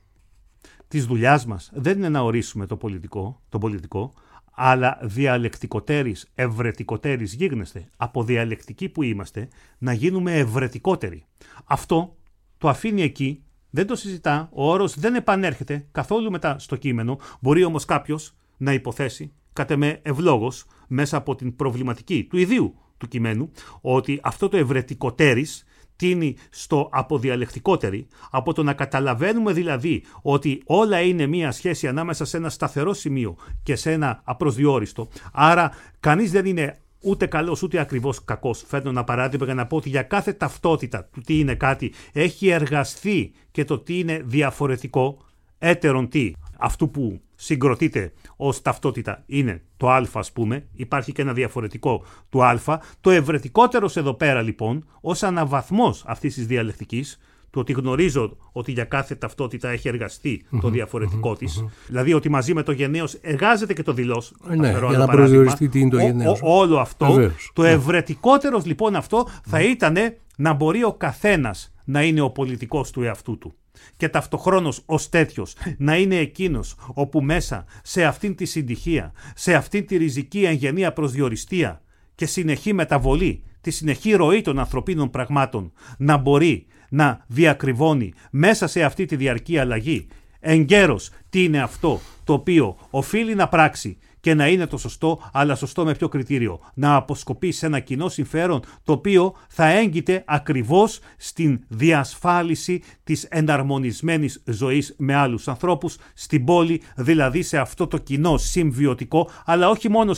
της δουλειάς μας δεν είναι να ορίσουμε το πολιτικό, αλλά διαλεκτικοτέρης, ευρετικοτέρης γίγνεσθε. Από διαλεκτικοί που είμαστε, να γίνουμε ευρετικότεροι. Αυτό το αφήνει εκεί, δεν το συζητά, ο όρος δεν επανέρχεται καθόλου μετά στο κείμενο. Μπορεί όμως κάποιος να υποθέσει, κατ' εμέ ευλόγως, μέσα από την προβληματική του ιδίου του κειμένου, ότι αυτό το ευρετικοτέρης τίνει στο αποδιαλεκτικότερη, από το να καταλαβαίνουμε δηλαδή ότι όλα είναι μία σχέση ανάμεσα σε ένα σταθερό σημείο και σε ένα απροσδιόριστο. Άρα κανείς δεν είναι ούτε καλός ούτε ακριβώς κακός. Φέρνω ένα παράδειγμα για να πω ότι για κάθε ταυτότητα του τι είναι κάτι έχει εργαστεί και το τι είναι διαφορετικό, έτερον τι. Αυτού που συγκροτείται ως ταυτότητα είναι το α, ας πούμε, υπάρχει και ένα διαφορετικό του α. Το ευρετικότερος εδώ πέρα λοιπόν, ως αναβαθμός αυτής της διαλεκτικής, το ότι γνωρίζω ότι για κάθε ταυτότητα έχει εργαστεί το διαφορετικό της, δηλαδή ότι μαζί με το γενναίος εργάζεται και το δηλώς. Για να προσδιοριστεί τι είναι το γενναίος. Όλο αυτό, το ευρετικότερος λοιπόν αυτό θα ήταν να μπορεί ο καθένας να είναι ο πολιτικός του εαυτού του. Και ταυτοχρόνως ως τέτοιος να είναι εκείνος όπου μέσα σε αυτήν τη συντυχία, σε αυτήν τη ριζική εγγενή προσδιοριστία και συνεχή μεταβολή, τη συνεχή ροή των ανθρωπίνων πραγμάτων, να μπορεί να διακριβώνει μέσα σε αυτή τη διαρκή αλλαγή εγκαίρως τι είναι αυτό το οποίο οφείλει να πράξει και να είναι το σωστό, αλλά σωστό με ποιο κριτήριο? Να αποσκοπεί σε ένα κοινό συμφέρον το οποίο θα έγκυται ακριβώς στην διασφάλιση της εναρμονισμένης ζωής με άλλους ανθρώπους στην πόλη, δηλαδή σε αυτό το κοινό συμβιωτικό, αλλά όχι μόνο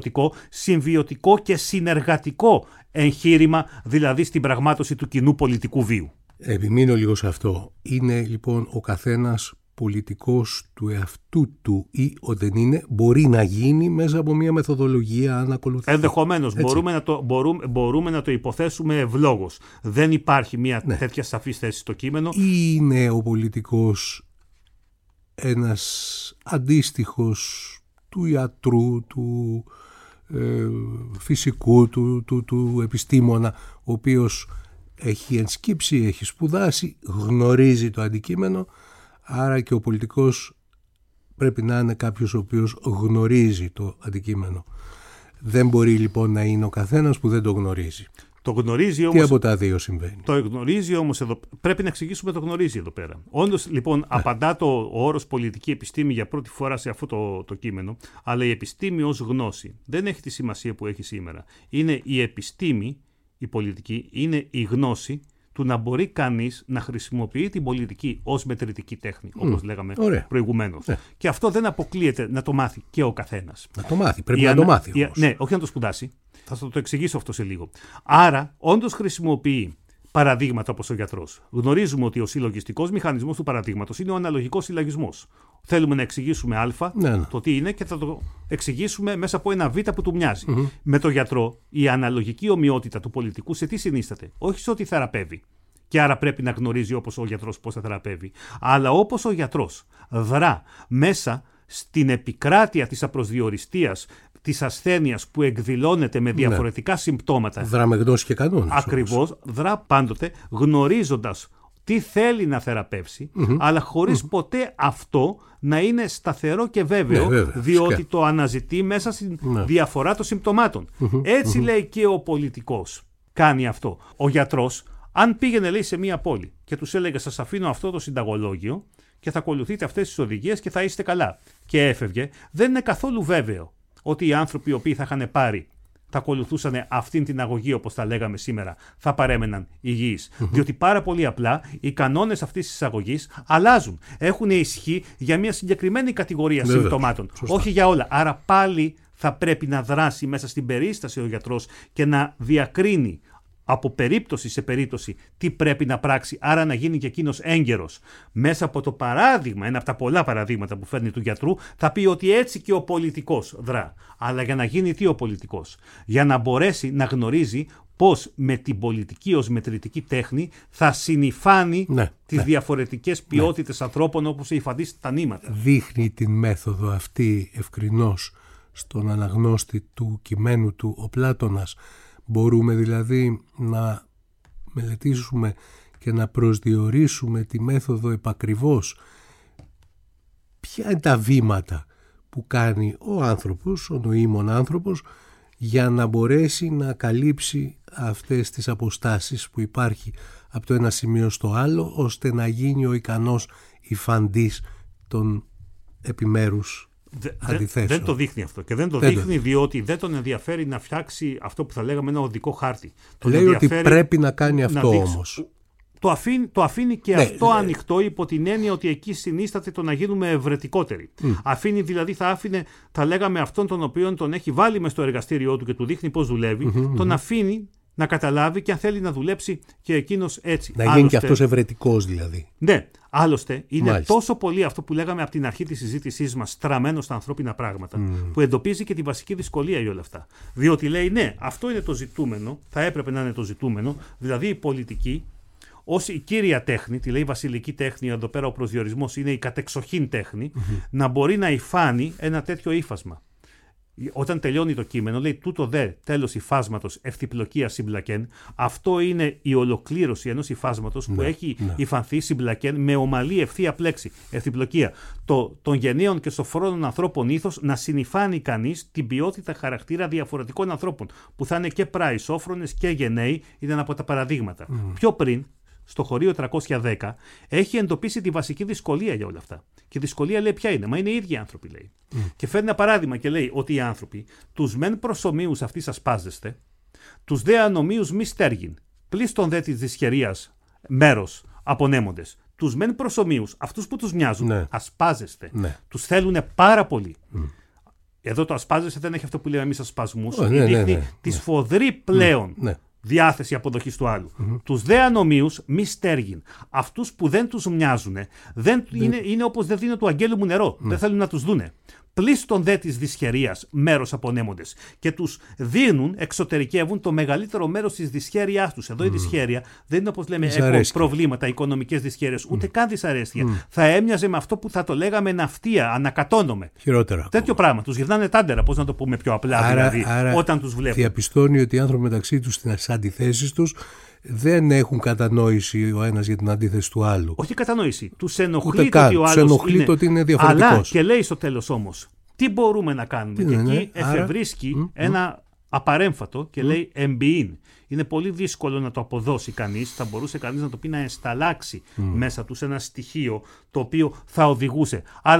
συμβιωτικό και συνεργατικό εγχείρημα, δηλαδή στην πραγμάτωση του κοινού πολιτικού βίου. Επιμείνω λίγο σε αυτό. Είναι λοιπόν ο καθένας πολιτικός του εαυτού του ή όταν είναι, μπορεί να γίνει μέσα από μια μεθοδολογία αν ακολουθεί. Ενδεχομένως μπορούμε να το υποθέσουμε ευλόγως. Δεν υπάρχει μια τέτοια σαφής θέση στο κείμενο. Ή είναι ο πολιτικός ένας αντίστοιχος του ιατρού, του φυσικού, του επιστήμονα, ο οποίος έχει ενσκύψει, έχει σπουδάσει, γνωρίζει το αντικείμενο. Άρα και ο πολιτικός πρέπει να είναι κάποιος ο οποίος γνωρίζει το αντικείμενο. Δεν μπορεί λοιπόν να είναι ο καθένας που δεν το γνωρίζει. Το γνωρίζει όμως. Τι από τα δύο συμβαίνει? Το γνωρίζει όμως εδώ. Πρέπει να εξηγήσουμε το γνωρίζει εδώ πέρα. Όντως λοιπόν απαντά ο όρος πολιτική επιστήμη για πρώτη φορά σε αυτό το κείμενο, αλλά η επιστήμη ως γνώση δεν έχει τη σημασία που έχει σήμερα. Είναι η επιστήμη, η πολιτική, είναι η γνώση του να μπορεί κανείς να χρησιμοποιεί την πολιτική ως μετρητική τέχνη, όπως λέγαμε προηγουμένως. Και αυτό δεν αποκλείεται να το μάθει και ο καθένας. Να το μάθει, πρέπει να το μάθει όμως. Ναι, όχι να το σπουδάσει. Θα το εξηγήσω αυτό σε λίγο. Άρα, όντως χρησιμοποιεί παραδείγματα όπως ο γιατρός. Γνωρίζουμε ότι ο συλλογιστικός μηχανισμός του παραδείγματος είναι ο αναλογικός συλλογισμός. Θέλουμε να εξηγήσουμε Α, το τι είναι, και θα το εξηγήσουμε μέσα από ένα Β που του μοιάζει. Με το γιατρό, η αναλογική ομοιότητα του πολιτικού σε τι συνίσταται? Όχι σε ότι θεραπεύει. Και άρα πρέπει να γνωρίζει όπως ο γιατρός πώς θα θεραπεύει. Αλλά όπως ο γιατρός δρά μέσα στην επικράτεια της απροσδιοριστίας της ασθένειας που εκδηλώνεται με διαφορετικά συμπτώματα. Δρά με γνώση και κανόνες. Ακριβώς, δρά πάντοτε γνωρίζοντας τι θέλει να θεραπεύσει, αλλά χωρίς ποτέ αυτό να είναι σταθερό και βέβαιο, διότι το αναζητεί μέσα στην διαφορά των συμπτωμάτων. Έτσι λέει και ο πολιτικός κάνει αυτό. Ο γιατρός, αν πήγαινε, λέει, σε μία πόλη και τους έλεγε σας αφήνω αυτό το συνταγολόγιο και θα ακολουθείτε αυτές τις οδηγίες και θα είστε καλά, και έφευγε, δεν είναι καθόλου βέβαιο ότι οι άνθρωποι οι οποίοι θα είχαν πάρει, θα ακολουθούσαν αυτήν την αγωγή, όπως τα λέγαμε σήμερα, θα παρέμεναν υγιείς. Διότι πάρα πολύ απλά οι κανόνες αυτής της αγωγής αλλάζουν. Έχουν ισχύ για μια συγκεκριμένη κατηγορία συμπτωμάτων, όχι για όλα. Άρα πάλι θα πρέπει να δράσει μέσα στην περίσταση ο γιατρός και να διακρίνει από περίπτωση σε περίπτωση τι πρέπει να πράξει, άρα να γίνει και εκείνος έγκαιρος. Μέσα από το παράδειγμα, ένα από τα πολλά παραδείγματα που φέρνει του γιατρού, θα πει ότι έτσι και ο πολιτικός δρά. Αλλά για να γίνει τι ο πολιτικός? Για να μπορέσει να γνωρίζει πώς με την πολιτική ως μετρητική τέχνη θα συνυφάνει τις διαφορετικές ποιότητες ανθρώπων, όπως η υφαντής τα νήματα. Δείχνει την μέθοδο αυτή ευκρινώς στον αναγνώστη του κειμένου του ο Πλάτωνας. Μπορούμε δηλαδή να μελετήσουμε και να προσδιορίσουμε τη μέθοδο επακριβώς. Ποια είναι τα βήματα που κάνει ο άνθρωπος, ο νοήμων άνθρωπος, για να μπορέσει να καλύψει αυτές τις αποστάσεις που υπάρχει από το ένα σημείο στο άλλο, ώστε να γίνει ο ικανός υφαντής των επιμέρους αντιθέσεων. Δεν το δείχνει αυτό, και δεν το δείχνει διότι δεν τον ενδιαφέρει να φτιάξει αυτό που θα λέγαμε ένα οδικό χάρτη. Λέει ότι πρέπει να κάνει αυτό όμως. Το αφήνει και αυτό ανοιχτό, υπό την έννοια ότι εκεί συνίσταται το να γίνουμε ευρετικότεροι. Αφήνει δηλαδή, θα άφηνε, θα λέγαμε, αυτόν τον οποίον τον έχει βάλει μες στο εργαστήριό του και του δείχνει πώς δουλεύει, τον αφήνει να καταλάβει και αν θέλει να δουλέψει και εκείνος έτσι. Να γίνει και αυτός ευρετικός δηλαδή. Ναι, άλλωστε είναι τόσο πολύ αυτό που λέγαμε από την αρχή της συζήτησής μας, στραμμένο στα ανθρώπινα πράγματα, που εντοπίζει και τη βασική δυσκολία για όλα αυτά. Διότι λέει, ναι, αυτό είναι το ζητούμενο, θα έπρεπε να είναι το ζητούμενο, δηλαδή η πολιτική ως η κύρια τέχνη, τη λέει βασιλική τέχνη, εδώ πέρα ο προσδιορισμός είναι η κατεξοχήν τέχνη, να μπορεί να υφάνει ένα τέτοιο ύφασμα. Όταν τελειώνει το κείμενο, λέει τούτο δε τέλος υφάσματος ευθυπλοκία συμπλακέν. Αυτό είναι η ολοκλήρωση ενός υφάσματος που έχει υφανθεί συμπλακέν με ομαλή ευθεία πλέξη. Ευθυπλοκία. Των γενναίων και σοφρών ανθρώπων ήθος να συνυφάνει κανείς την ποιότητα χαρακτήρα διαφορετικών ανθρώπων, που θα είναι και πράισόφρονες και γενναίοι, είναι ένα από τα παραδείγματα. Πιο πριν, στο χωρίο 310, έχει εντοπίσει τη βασική δυσκολία για όλα αυτά. Και η δυσκολία, λέει, ποια είναι? Μα είναι οι ίδιοι άνθρωποι, λέει. Και φέρνει ένα παράδειγμα και λέει ότι οι άνθρωποι, τους μεν προσωμείους αυτής ασπάζεστε, τους δε ανομίους μη στέργην, πλήστον δε της δυσχερίας μέρος απονέμοντες. Τους μεν προσωμείους, αυτούς που τους μοιάζουν, ασπάζεστε. Τους θέλουν πάρα πολύ. Εδώ το ασπάζεστε δεν έχει αυτό που λέμε εμείς ασπασμούς. Δείχνει τη σφοδρή πλέον διάθεση αποδοχής του άλλου. Τους δε ανομίους μη στέργην. Αυτούς που δεν τους μοιάζουν, είναι όπως δεν δίνω του αγγέλου μου νερό. Δεν θέλουν να τους δούνε. Πλήστον δε της δυσχερίας μέρος απονέμοντες. Και τους δίνουν, εξωτερικεύουν το μεγαλύτερο μέρος της δυσχέρειάς τους. Εδώ η δυσχέρεια δεν είναι, όπως λέμε, προβλήματα, οικονομικές δυσχέρειες, ούτε καν δυσαρέστια. Θα έμοιαζε με αυτό που θα το λέγαμε ναυτία, ανακατόνομε. Χειρότερα. Τέτοιο πράγμα. Τους γυρνάνε τάντερα, πώς να το πούμε πιο απλά, άρα, όταν τους βλέπουν. Διαπιστώνει ότι οι άνθρωποι μεταξύ τους στις αντιθέσεις τους δεν έχουν κατανόηση ο ένας για την αντίθεση του άλλου. Όχι κατανόηση. Τους ενοχλεί το ότι ο άλλος είναι διαφορετικός. Αλλά και λέει στο τέλος όμως, τι μπορούμε να κάνουμε? Και εκεί εφευρίσκει ένα απαρέμφατο και λέει εμπειήν. Είναι πολύ δύσκολο να το αποδώσει κανείς. Θα μπορούσε κανείς να το πει να ενσταλλάξει μέσα του ένα στοιχείο το οποίο θα οδηγούσε. Αλλά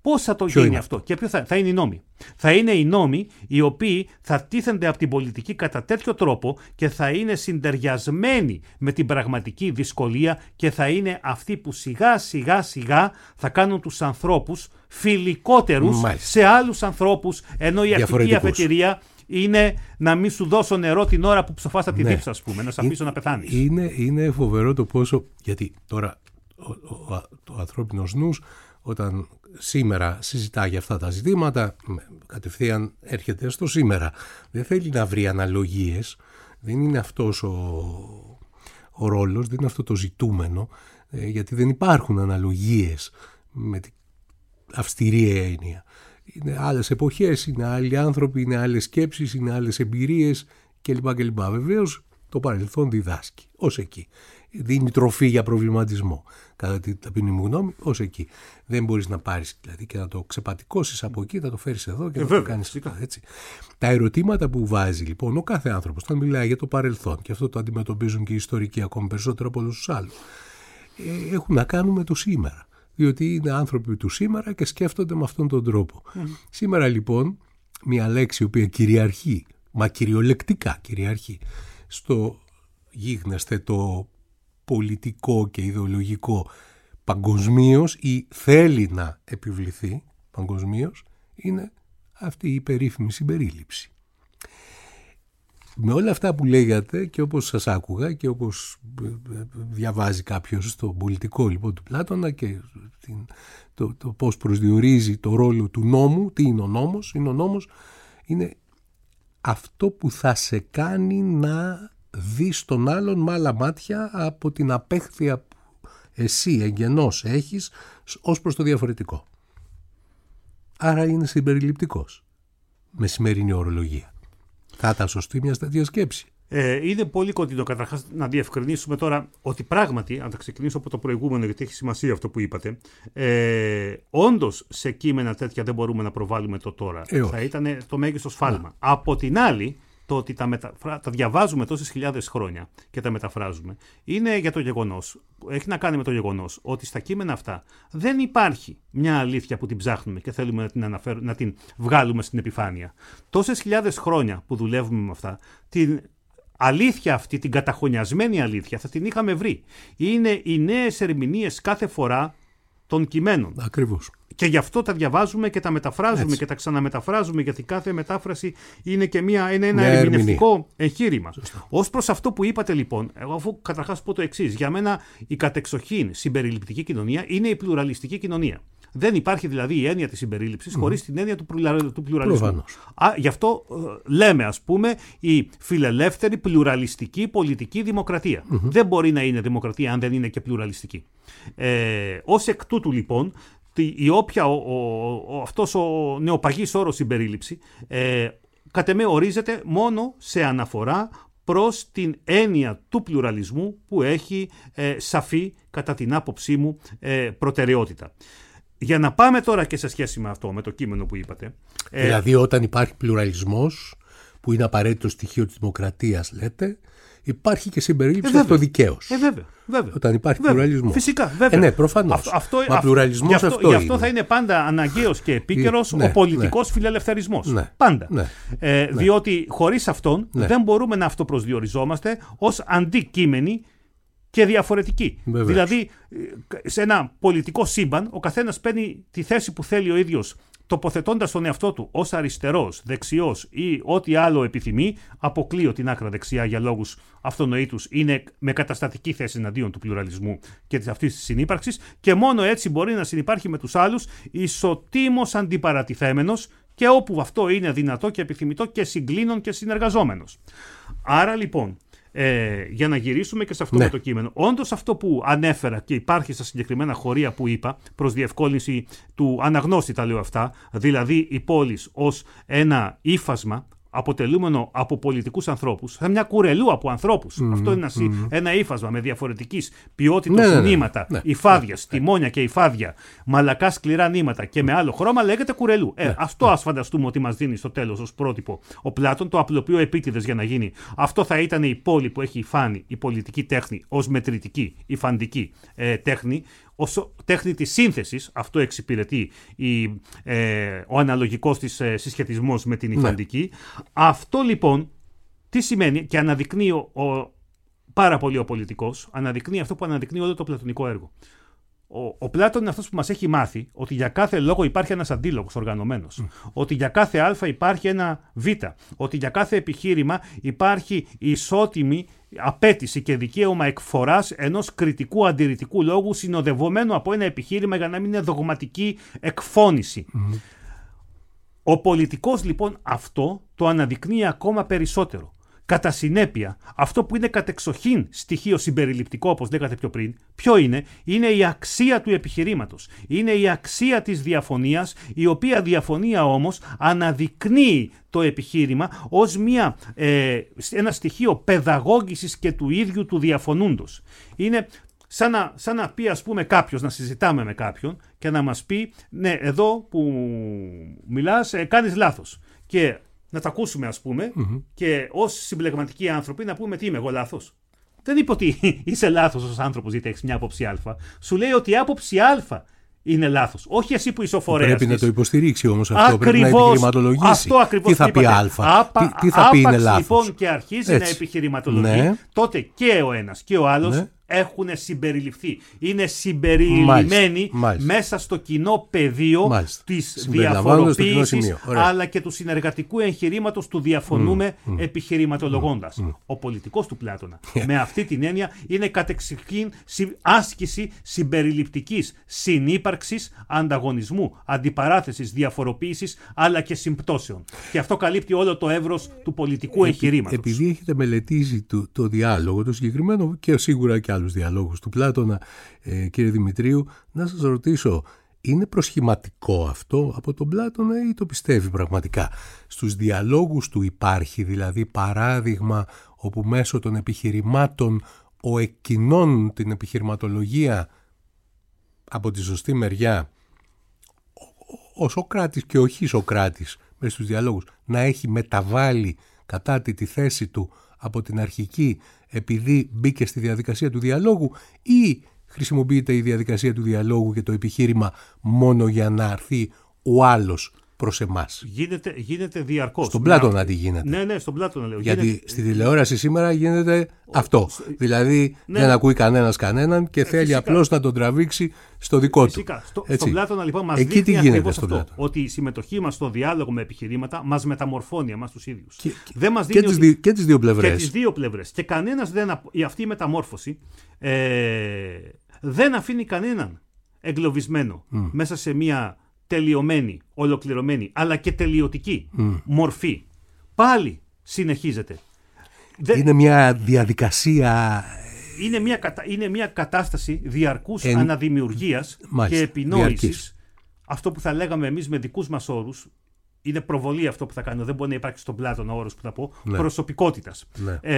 Πώς θα το γίνει αυτό και ποιο θα είναι οι νόμοι? Θα είναι οι νόμοι οι οποίοι θα τίθενται από την πολιτική κατά τέτοιο τρόπο και θα είναι συντεριασμένοι με την πραγματική δυσκολία και θα είναι αυτοί που σιγά σιγά θα κάνουν τους ανθρώπους φιλικότερους σε άλλους ανθρώπους, ενώ η αρχική αφετηρία είναι να μην σου δώσω νερό την ώρα που ψοφάς τα τη δίψα, ας πούμε, να σε αφήσω να πεθάνεις. Είναι φοβερό το πόσο, γιατί τώρα ο ανθρώπινος νους όταν σήμερα συζητά για αυτά τα ζητήματα κατευθείαν έρχεται στο σήμερα. Δεν θέλει να βρει αναλογίες, δεν είναι αυτός ο ρόλος, δεν είναι αυτό το ζητούμενο, γιατί δεν υπάρχουν αναλογίες με την αυστηρή έννοια. Είναι άλλες εποχές, είναι άλλοι άνθρωποι, είναι άλλες σκέψεις, είναι άλλες εμπειρίες κλπ. Βεβαίως το παρελθόν διδάσκει ως εκεί. Δίνει τροφή για προβληματισμό. Κατά την ταπεινή μου γνώμη, ως εκεί. Δεν μπορείς να πάρεις δηλαδή και να το ξεπατικώσεις από εκεί, να το φέρεις εδώ και να το κάνεις έτσι. Τα ερωτήματα που βάζει λοιπόν ο κάθε άνθρωπος, όταν μιλάει για το παρελθόν, και αυτό το αντιμετωπίζουν και οι ιστορικοί ακόμη περισσότερο από όλους τους άλλους, έχουν να κάνουν με το σήμερα. Διότι είναι άνθρωποι του σήμερα και σκέφτονται με αυτόν τον τρόπο. Σήμερα λοιπόν, μια λέξη η οποία κυριαρχεί, μα κυριολεκτικά κυριαρχεί, στο γίγνεσθε το πολιτικό και ιδεολογικό παγκοσμίως ή θέλει να επιβληθεί παγκοσμίως, είναι αυτή η περίφημη συμπερίληψη. Με όλα αυτά που λέγατε και όπως σας άκουγα και όπως διαβάζει κάποιος στο πολιτικό λοιπόν του Πλάτωνα και το πώς προσδιορίζει το ρόλο του νόμου, τι είναι ο νόμος? Είναι ο νόμος, είναι αυτό που θα σε κάνει να δεις τον άλλον με άλλα μάτια από την απέχθεια που εσύ εγγενώς έχεις ως προς το διαφορετικό. Άρα είναι συμπεριληπτικός με σημερινή ορολογία. Θα ήταν σωστή μια τέτοια σκέψη? Είναι πολύ κοντινό. Καταρχάς να διευκρινίσουμε τώρα ότι πράγματι, αν θα ξεκινήσω από το προηγούμενο γιατί έχει σημασία αυτό που είπατε, όντως σε κείμενα τέτοια δεν μπορούμε να προβάλλουμε το τώρα. Θα ήταν το μέγιστο σφάλμα. Από την άλλη, το ότι τα διαβάζουμε τόσες χιλιάδες χρόνια και τα μεταφράζουμε είναι για το γεγονός, έχει να κάνει με το γεγονός ότι στα κείμενα αυτά δεν υπάρχει μια αλήθεια που την ψάχνουμε και θέλουμε να την βγάλουμε στην επιφάνεια. Τόσες χιλιάδες χρόνια που δουλεύουμε με αυτά, την αλήθεια αυτή, την καταχωνιασμένη αλήθεια, θα την είχαμε βρει. Είναι οι νέες ερμηνείες κάθε φορά των κειμένων. Ακριβώς. Και γι' αυτό τα διαβάζουμε και τα μεταφράζουμε και τα ξαναμεταφράζουμε, γιατί κάθε μετάφραση είναι και ένα ερμηνευτικό εγχείρημα. Ως προς αυτό που είπατε λοιπόν, εγώ αφού καταρχάς πω το εξής, για μένα η κατεξοχήν συμπεριληπτική κοινωνία είναι η πλουραλιστική κοινωνία. Δεν υπάρχει δηλαδή η έννοια της συμπερίληψης χωρίς την έννοια του πλουραλισμού. Γι' αυτό λέμε, ας πούμε, η φιλελεύθερη πλουραλιστική πολιτική δημοκρατία. Δεν μπορεί να είναι δημοκρατία αν δεν είναι και πλουραλιστική. Ως εκ τούτου λοιπόν, αυτός ο νεοπαγής όρος συμπερίληψη κατ' εμέ ορίζεται μόνο σε αναφορά προς την έννοια του πλουραλισμού που έχει σαφή, κατά την άποψή μου, προτεραιότητα. Για να πάμε τώρα και σε σχέση με αυτό, με το κείμενο που είπατε. Δηλαδή όταν υπάρχει πλουραλισμός, που είναι απαραίτητο στοιχείο της δημοκρατίας, λέτε, υπάρχει και συμπερίληψη αυτοδικαίως. Βέβαια. Όταν υπάρχει πλουραλισμός. Φυσικά, βέβαια. Ναι, προφανώς. Μα πλουραλισμός αυτό είναι. Γι' αυτό θα είναι πάντα αναγκαίος και επίκαιρος ο πολιτικός φιλελευθερισμός. Πάντα. Διότι χωρίς αυτόν δεν μπορούμε να αυτοπροσδιοριζόμαστε ως αντικείμενοι και διαφορετικοί. Βεβαίως. Δηλαδή, σε ένα πολιτικό σύμπαν, ο καθένας παίρνει τη θέση που θέλει ο ίδιος, τοποθετώντας τον εαυτό του ως αριστερός, δεξιός ή ό,τι άλλο επιθυμεί. Αποκλείω την άκρα δεξιά για λόγους αυτονοήτους, είναι με καταστατική θέση εναντίον του πλουραλισμού και αυτής της συνύπαρξης, και μόνο έτσι μπορεί να συνυπάρχει με τους άλλους ισοτήμως αντιπαρατηθέμενος και όπου αυτό είναι δυνατό και επιθυμητό και συγκλίνων και συνεργαζόμενος. Άρα λοιπόν, για να γυρίσουμε και σε αυτό με το κείμενο. Όντως αυτό που ανέφερα και υπάρχει στα συγκεκριμένα χωρία που είπα, προς διευκόλυνση του αναγνώστη τα λέω αυτά, δηλαδή η πόλη ως ένα ύφασμα αποτελούμενο από πολιτικούς ανθρώπους, σαν μια κουρελού από ανθρώπους. Αυτό είναι ένα ύφασμα με διαφορετικής ποιότητας νήματα, υφάδειας, τιμόνια και υφάδια, μαλακά σκληρά νήματα και με άλλο χρώμα, λέγεται κουρελού. Αυτό ας φανταστούμε ότι μας δίνει στο τέλος ως πρότυπο ο Πλάτων, το απλοποιώ επίτηδες για να γίνει. Αυτό θα ήταν η πόλη που έχει υφάνει η πολιτική τέχνη ως μετρητική, υφαντική τέχνη, ως τέχνη της σύνθεσης, αυτό εξυπηρετεί ο αναλογικός της συσχετισμός με την υφαντική. Αυτό λοιπόν τι σημαίνει, και αναδεικνύει πάρα πολύ ο πολιτικός, αναδεικνύει αυτό που αναδεικνύει όλο το πλατωνικό έργο. Ο Πλάτων είναι αυτός που μας έχει μάθει ότι για κάθε λόγο υπάρχει ένας αντίλογος οργανωμένος. Ότι για κάθε α υπάρχει ένα β. Ότι για κάθε επιχείρημα υπάρχει ισότιμη απέτηση και δικαίωμα εκφοράς ενός κριτικού αντιρρητικού λόγου συνοδευομένου από ένα επιχείρημα για να μην είναι δογματική εκφώνηση. Ο πολιτικός λοιπόν αυτό το αναδεικνύει ακόμα περισσότερο. Κατά συνέπεια, αυτό που είναι κατεξοχήν στοιχείο συμπεριληπτικό, όπως λέγατε πιο πριν, ποιο είναι? Είναι η αξία του επιχειρήματος. Είναι η αξία της διαφωνίας, η οποία διαφωνία όμως αναδεικνύει το επιχείρημα ως ένα στοιχείο παιδαγώγησης και του ίδιου του διαφωνούντος. Είναι σαν να πει, ας πούμε, κάποιος, να συζητάμε με κάποιον και να μας πει, ναι, εδώ που μιλάς κάνεις λάθος. Και να τα ακούσουμε, ας πούμε, και ως συμπλεγματικοί άνθρωποι να πούμε τι είμαι εγώ λάθος. Δεν είπε ότι είσαι λάθος ως άνθρωπος γιατί έχεις μια άποψη Α. Σου λέει ότι η άποψη Α είναι λάθος. Όχι εσύ που ισοφορέας. Πρέπει να το υποστηρίξει όμως αυτό. Πρέπει να επιχειρηματολογήσει. Αυτό ακριβώς. Τι θα πει Α, τι θα πει είναι λάθος. Λοιπόν, και αρχίζει να επιχειρηματολογεί, τότε και ο ένας και ο άλλος έχουν συμπεριληφθεί. Είναι συμπεριλημμένοι μέσα στο κοινό πεδίο της διαφοροποίησης, αλλά και του συνεργατικού εγχειρήματος του διαφωνούμε επιχειρηματολογώντας. Ο πολιτικός του Πλάτωνα, με αυτή την έννοια, είναι κατεξοχήν άσκηση συμπεριληπτικής συνύπαρξης, ανταγωνισμού, αντιπαράθεσης, διαφοροποίησης, αλλά και συμπτώσεων. Και αυτό καλύπτει όλο το εύρος του πολιτικού εγχειρήματος. Επειδή έχετε μελετήσει το διάλογο, το συγκεκριμένο, και σίγουρα και άλλους διαλόγους του Πλάτωνα, κύριε Δημητρίου, να σας ρωτήσω, είναι προσχηματικό αυτό από τον Πλάτωνα ή το πιστεύει πραγματικά? Στους διαλόγους του υπάρχει δηλαδή παράδειγμα όπου μέσω των επιχειρημάτων ο εκκινών την επιχειρηματολογία από τη σωστή μεριά, ο Σοκράτης και όχι Σοκράτης μέσα στους διαλόγους, να έχει μεταβάλει κατά τη θέση του από την αρχική επειδή μπήκε στη διαδικασία του διαλόγου, ή χρησιμοποιείται η διαδικασία του διαλόγου και το επιχείρημα μόνο για να έρθει ο άλλος προς εμάς? Γίνεται διαρκώς. Στον Πλάτωνα τι γίνεται? Ναι, στον Πλάτωνα λέω. Γιατί στη τηλεόραση σήμερα γίνεται αυτό. Δηλαδή δεν ακούει κανένας κανέναν και θέλει απλώς να τον τραβήξει στο δικό του. Στον Πλάτωνα λοιπόν μας δείχνει ακριβώς αυτό. Ότι η συμμετοχή μας στο διάλογο με επιχειρήματα μας μεταμορφώνει εμάς τους ίδιους. Και τις δύο πλευρές. Και τις δύο πλευρές. Και κανένας αυτή η μεταμόρφωση δεν αφήνει κανέναν εγκλωβισμένο μέσα σε μια τελειωμένη, ολοκληρωμένη, αλλά και τελειωτική μορφή. Πάλι συνεχίζεται. Είναι μια διαδικασία... Είναι μια κατάσταση διαρκούς αναδημιουργίας και επινόησης. Διαρκής. Αυτό που θα λέγαμε εμείς με δικούς μας όρους, είναι προβολή αυτό που θα κάνω, δεν μπορεί να υπάρξει στον Πλάτωνα όρος που θα πω, προσωπικότητας.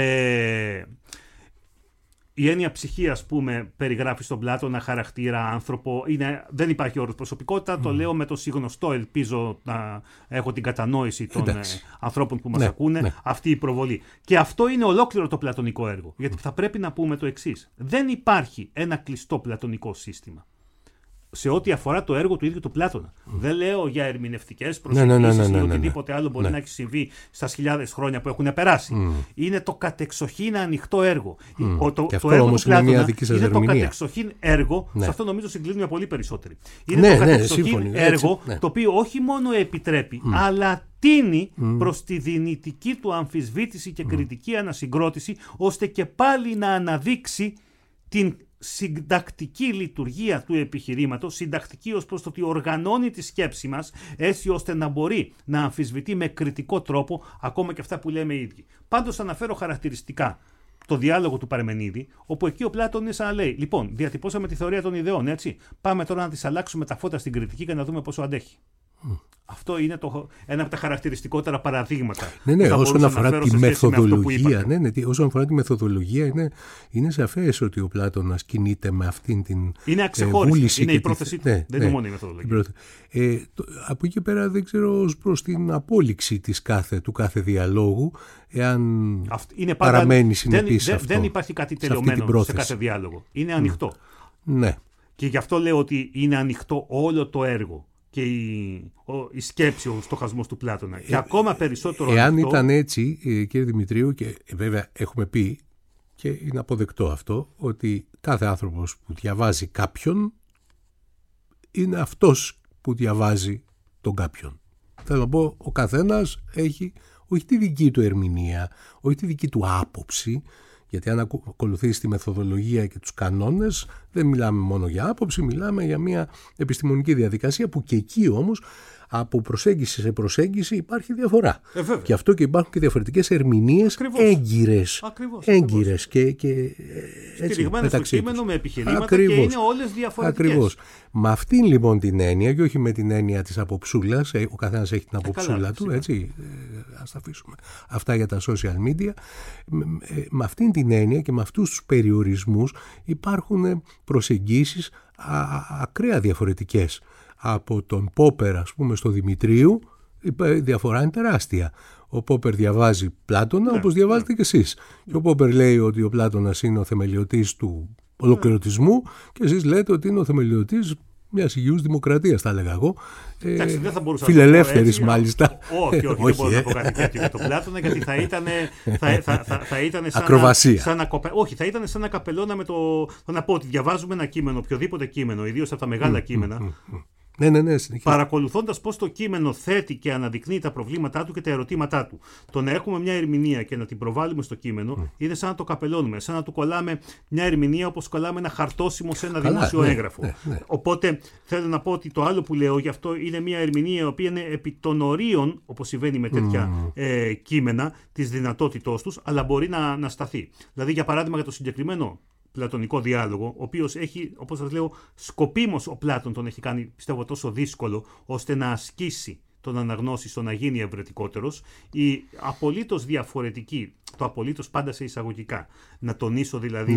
Η έννοια ψυχή, ας πούμε, περιγράφει στον Πλάτωνα χαρακτήρα, άνθρωπο. Δεν υπάρχει όρος προσωπικότητα. Το λέω με το συγνωστό, ελπίζω να έχω την κατανόηση των ανθρώπων που μας ακούνε, αυτή η προβολή. Και αυτό είναι ολόκληρο το πλατωνικό έργο. Γιατί θα πρέπει να πούμε το εξής. Δεν υπάρχει ένα κλειστό πλατωνικό σύστημα σε ό,τι αφορά το έργο του ίδιου του Πλάτωνα. Δεν λέω για ερμηνευτικές προσεγγίσεις ή οτιδήποτε άλλο μπορεί να έχει συμβεί στα χιλιάδες χρόνια που έχουν περάσει. Είναι το κατεξοχήν ανοιχτό έργο. Το έργο του Πλάτωνα είναι το κατεξοχήν έργο, σε αυτό νομίζω συγκλίνουμε πολύ περισσότεροι. Είναι το κατεξοχήν έργο το οποίο όχι μόνο επιτρέπει, αλλά τίνει προς τη δυνητική του αμφισβήτηση και κριτική ανασυγκρότηση, ώστε και πάλι να αναδείξει την συντακτική λειτουργία του επιχειρήματος, συντακτική ως προς το ότι οργανώνει τη σκέψη μας έτσι ώστε να μπορεί να αμφισβητεί με κριτικό τρόπο ακόμα και αυτά που λέμε οι ίδιοι. Πάντως αναφέρω χαρακτηριστικά το διάλογο του Παρμενίδη, όπου εκεί ο Πλάτων είναι σαν να λέει: λοιπόν, διατυπώσαμε τη θεωρία των ιδεών, έτσι. Πάμε τώρα να τις αλλάξουμε τα φώτα στην κριτική και να δούμε πόσο αντέχει. Αυτό είναι ένα από τα χαρακτηριστικότερα παραδείγματα. Όσον αφορά τη μεθοδολογία, όσον αφορά τη μεθοδολογία, είναι σαφές ότι ο Πλάτωνας κινείται με αυτήν την βούληση. Είναι η πρόθεσή του. Δεν είναι μόνο η μεθοδολογία. Από εκεί πέρα δεν ξέρω ως προς την απόλυξη του κάθε διαλόγου, εάν παραμένει συνεπής αυτό. Δεν υπάρχει κάτι τελειωμένο σε κάθε διάλογο. Είναι ανοιχτό. Ναι. Και γι' αυτό λέω ότι είναι ανοιχτό όλο το έργο και η σκέψη, ο στοχασμός του Πλάτωνα. Και ακόμα περισσότερο εάν ανοιχτό... ήταν έτσι, κύριε Δημητρίου, και βέβαια έχουμε πει και είναι αποδεκτό αυτό, ότι κάθε άνθρωπος που διαβάζει κάποιον είναι αυτός που διαβάζει τον κάποιον. Θέλω να πω, ο καθένας έχει όχι τη δική του ερμηνεία, όχι τη δική του άποψη, γιατί αν ακολουθήσει τη μεθοδολογία και τους κανόνες, δεν μιλάμε μόνο για άποψη, μιλάμε για μια επιστημονική διαδικασία που και εκεί όμως από προσέγγιση σε προσέγγιση υπάρχει διαφορά. Και αυτό και υπάρχουν και διαφορετικές ερμηνείες έγκυρες και στηριγμένες στο κείμενο με επιχειρήματα. Ακριβώς. Και είναι όλες διαφορετικές. Ακριβώς. Με αυτήν λοιπόν την έννοια και όχι με την έννοια της αποψούλας, ο καθένας έχει την αποψούλα του, έτσι, ας τα αφήσουμε αυτά για τα social media, με αυτήν την έννοια και με αυτούς τους περιορισμούς υπάρχουν προσεγγίσεις ακραία διαφορετικές. Από τον Πόπερ, ας πούμε, στο Δημητρίου, η διαφορά είναι τεράστια. Ο Πόπερ διαβάζει Πλάτωνα, όπως διαβάζετε και εσείς. Και ο Πόπερ λέει ότι ο Πλάτωνας είναι ο θεμελιωτής του ολοκληρωτισμού και εσείς λέτε ότι είναι ο θεμελιωτής μιας υγιούς δημοκρατίας, θα έλεγα εγώ. Φιλελεύθερης μάλιστα. Όχι, δεν μπορώ να πω κάτι τέτοιο για τον Πλάτωνα, γιατί θα ήταν σαν ακροβασία. Όχι, θα ήταν σαν να καπελώναμε να πω ότι διαβάζουμε ένα κείμενο, οποιοδήποτε κείμενο, ιδίως από τα μεγάλα κείμενα. Ναι, παρακολουθώντας πώς το κείμενο θέτει και αναδεικνύει τα προβλήματά του και τα ερωτήματά του. Το να έχουμε μια ερμηνεία και να την προβάλλουμε στο κείμενο είναι σαν να το καπελώνουμε, σαν να του κολλάμε μια ερμηνεία όπως κολλάμε ένα χαρτόσημο σε ένα δημόσιο έγγραφο. Οπότε θέλω να πω ότι το άλλο που λέω γι' αυτό είναι μια ερμηνεία η οποία είναι επί των ορίων, όπως συμβαίνει με τέτοια κείμενα, της δυνατότητός τους, αλλά μπορεί να σταθεί. Δηλαδή, για παράδειγμα, για το συγκεκριμένο πλατωνικό διάλογο, ο οποίος έχει, όπως σας λέω, σκοπίμως ο Πλάτων τον έχει κάνει, πιστεύω, τόσο δύσκολο, ώστε να ασκήσει τον αναγνώστη στο να γίνει ευρετικότερος, η απολύτως διαφορετική, το απολύτως πάντα σε εισαγωγικά, να τονίσω δηλαδή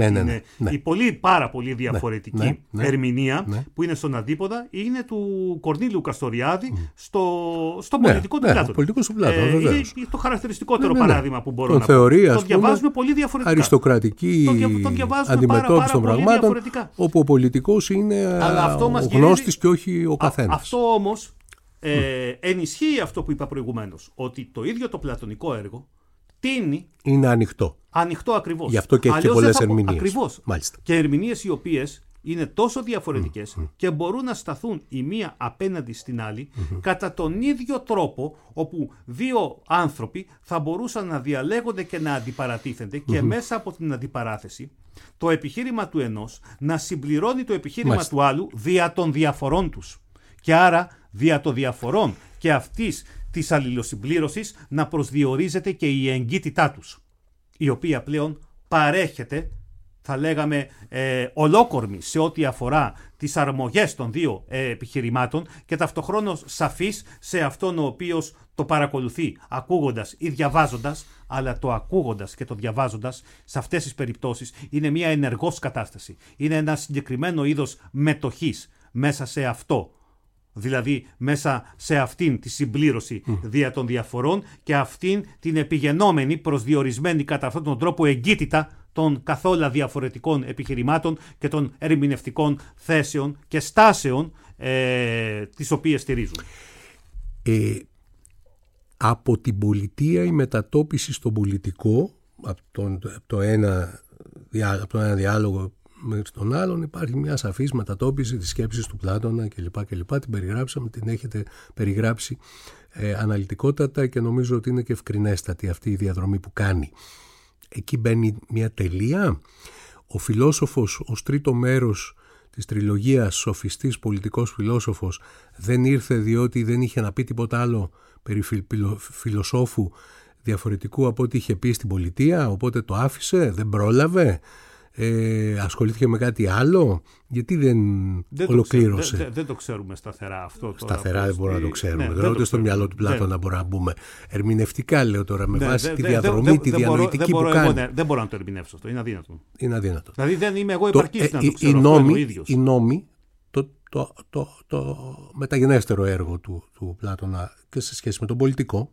η πάρα πολύ διαφορετική ερμηνεία που είναι στον αντίποδα, είναι του Κορνήλιου Καστοριάδη στο πολιτικό του Πλάτωνα. Είναι το χαρακτηριστικότερο παράδειγμα που μπορώ να πω. Το διαβάζουμε πολύ διαφορετικά. Αριστοκρατική αντιμετώπιση των πραγμάτων, όπου ο πολιτικός είναι ο γνώστης και όχι ο καθένας. Αυτό όμως ενισχύει αυτό που είπα προηγουμένως, ότι το ίδιο το πλατωνικό έργο είναι ανοιχτό. Ανοιχτό ακριβώς. Γι' αυτό και έχει και πολλές ερμηνείες. Ακριβώς. Μάλιστα. Και ερμηνείες οι οποίες είναι τόσο διαφορετικές και μπορούν να σταθούν η μία απέναντι στην άλλη κατά τον ίδιο τρόπο, όπου δύο άνθρωποι θα μπορούσαν να διαλέγονται και να αντιπαρατίθενται και μέσα από την αντιπαράθεση το επιχείρημα του ενός να συμπληρώνει το επιχείρημα του άλλου δια των διαφορών τους. Και άρα δια των διαφορών και αυτής της αλληλοσυμπλήρωσης να προσδιορίζεται και η εγκύτητά τους, η οποία πλέον παρέχεται, θα λέγαμε, ολόκορμη σε ό,τι αφορά τις αρμογές των δύο επιχειρημάτων και ταυτοχρόνως σαφής σε αυτόν ο οποίος το παρακολουθεί ακούγοντας ή διαβάζοντας, αλλά το ακούγοντας και το διαβάζοντας σε αυτές τις περιπτώσεις είναι μια ενεργός κατάσταση. Είναι ένα συγκεκριμένο είδος μετοχής μέσα σε αυτό. Δηλαδή μέσα σε αυτήν τη συμπλήρωση δια των διαφορών και αυτήν την επιγενόμενη προσδιορισμένη κατά αυτόν τον τρόπο εγκύτητα των καθόλου διαφορετικών επιχειρημάτων και των ερμηνευτικών θέσεων και στάσεων τις οποίες στηρίζουν. Από την πολιτεία η μετατόπιση στον πολιτικό, από τον ένα διάλογο στον άλλον, υπάρχει μια σαφής μετατόπιση της σκέψης του Πλάτωνα κλπ. Την περιγράψαμε, την έχετε περιγράψει αναλυτικότατα και νομίζω ότι είναι και ευκρινέστατη αυτή η διαδρομή που κάνει. Εκεί μπαίνει μια τελεία. Ο φιλόσοφος ως τρίτο μέρος της τριλογίας, σοφιστής πολιτικός φιλόσοφος, δεν ήρθε διότι δεν είχε να πει τίποτα άλλο περί φιλοσόφου διαφορετικού από ό,τι είχε πει στην πολιτεία, οπότε το άφησε, δεν πρόλαβε. Ασχολήθηκε με κάτι άλλο, γιατί δεν ολοκλήρωσε. Δεν το ξέρουμε σταθερά αυτό. Σταθερά δεν μπορούμε να το ξέρουμε. Ναι, ούτε στο μυαλό του Πλάτωνα μπορούμε να μπούμε. Ερμηνευτικά λέω τώρα, με βάση τη διαδρομή, τη διανοητική που κάνει. Δεν μπορώ να το ερμηνεύσω αυτό. Είναι αδύνατο. Δηλαδή δεν είμαι εγώ επαρκής να το ξέρω. Οι νόμοι, το μεταγενέστερο έργο του Πλάτωνα και σε σχέση με τον πολιτικό,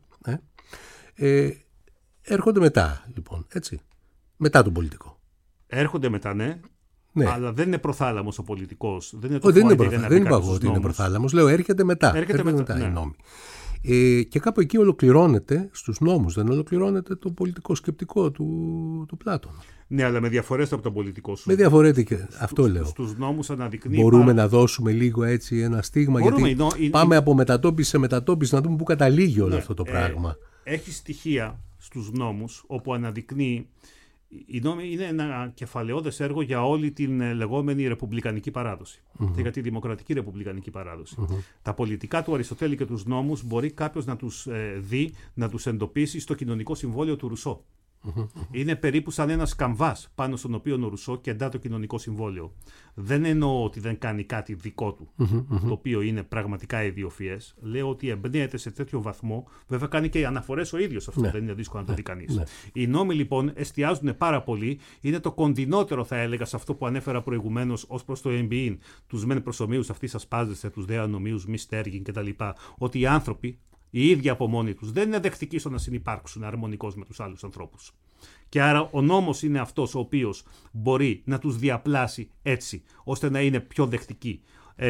έρχονται μετά, λοιπόν, έτσι. Μετά τον πολιτικό. Έρχονται μετά, ναι. Ναι. Αλλά δεν είναι προθάλαμος ο πολιτικός. Δεν είναι δεν είπα εγώ ότι είναι προθάλαμος. Λέω έρχεται μετά. Έρχεται μετά οι νόμοι. Και κάπου εκεί ολοκληρώνεται στους νόμους. Δεν ολοκληρώνεται το πολιτικό σκεπτικό του Πλάτωνα. Ναι, αλλά με διαφορές από τον πολιτικό σου. Με διαφορετικά. Αυτό λέω. Στους νόμους αναδεικνύει. Μπορούμε να δώσουμε λίγο έτσι ένα στίγμα. Γιατί πάμε από μετατόπιση σε μετατόπιση να δούμε πού καταλήγει όλο αυτό το πράγμα. Έχει στοιχεία στους νόμους όπου αναδεικνύει. Οι νόμοι είναι ένα κεφαλαιώδες έργο για όλη την λεγόμενη ρεπουμπλικανική παράδοση και για τη δημοκρατική ρεπουμπλικανική παράδοση. Τα πολιτικά του Αριστοτέλη και τους νόμους μπορεί κάποιος να τους δει, να τους εντοπίσει στο κοινωνικό συμβόλαιο του Ρουσό. Είναι περίπου σαν ένας καμβάς πάνω στον οποίο ο Ρουσό κεντά το κοινωνικό συμβόλαιο. Δεν εννοώ ότι δεν κάνει κάτι δικό του, το οποίο είναι πραγματικά ιδιοφυές. Λέω ότι εμπνέεται σε τέτοιο βαθμό. Βέβαια, κάνει και αναφορές ο ίδιος αυτό. Δεν είναι δύσκολο να το δει κανείς. Οι νόμοι λοιπόν εστιάζουν πάρα πολύ. Είναι το κοντινότερο, θα έλεγα, σε αυτό που ανέφερα προηγουμένως ως προς το εμπειήν. Τους μεν προσωμείους αυτής ασπάζεστε, τους δε ανομίους μη στέργην κτλ. Ότι οι άνθρωποι, οι ίδιοι από μόνοι τους, δεν είναι δεκτικοί στο να συνυπάρξουν αρμονικώς με τους άλλους ανθρώπους. Και άρα ο νόμος είναι αυτός ο οποίος μπορεί να τους διαπλάσει έτσι, ώστε να είναι πιο δεκτικοί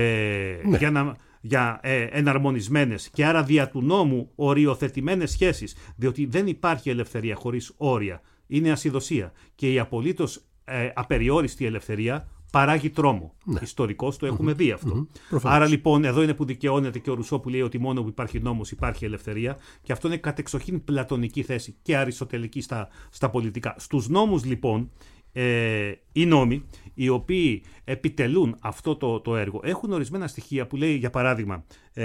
για εναρμονισμένες και άρα δια του νόμου οριοθετημένες σχέσεις. Διότι δεν υπάρχει ελευθερία χωρίς όρια. Είναι ασυδοσία. Και η απολύτως απεριόριστη ελευθερία παράγει τρόμο. Ιστορικώς το έχουμε δει αυτό. Άρα λοιπόν εδώ είναι που δικαιώνεται και ο Ρουσό που λέει ότι μόνο που υπάρχει νόμος υπάρχει ελευθερία, και αυτό είναι κατεξοχήν πλατωνική θέση και αριστοτελική στα πολιτικά. Στους νόμους λοιπόν οι νόμοι οι οποίοι επιτελούν αυτό το έργο έχουν ορισμένα στοιχεία που λέει, για παράδειγμα,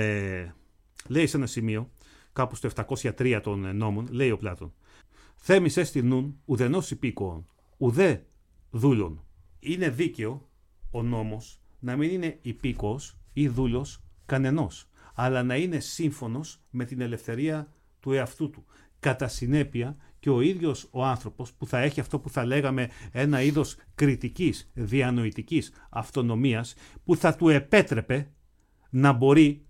λέει σε ένα σημείο κάπου στο 703 των νόμων, λέει ο Πλάτων, «Θέμης έστι νουν ουδενός υπήκοον, ουδέ δούλων». Είναι δίκαιο ο νόμος να μην είναι υπήκοος ή δούλος κανενός, αλλά να είναι σύμφωνος με την ελευθερία του εαυτού του. Κατά συνέπεια και ο ίδιος ο άνθρωπος που θα έχει αυτό που θα λέγαμε ένα είδος κριτικής, διανοητικής αυτονομίας, που θα του επέτρεπε να μπορεί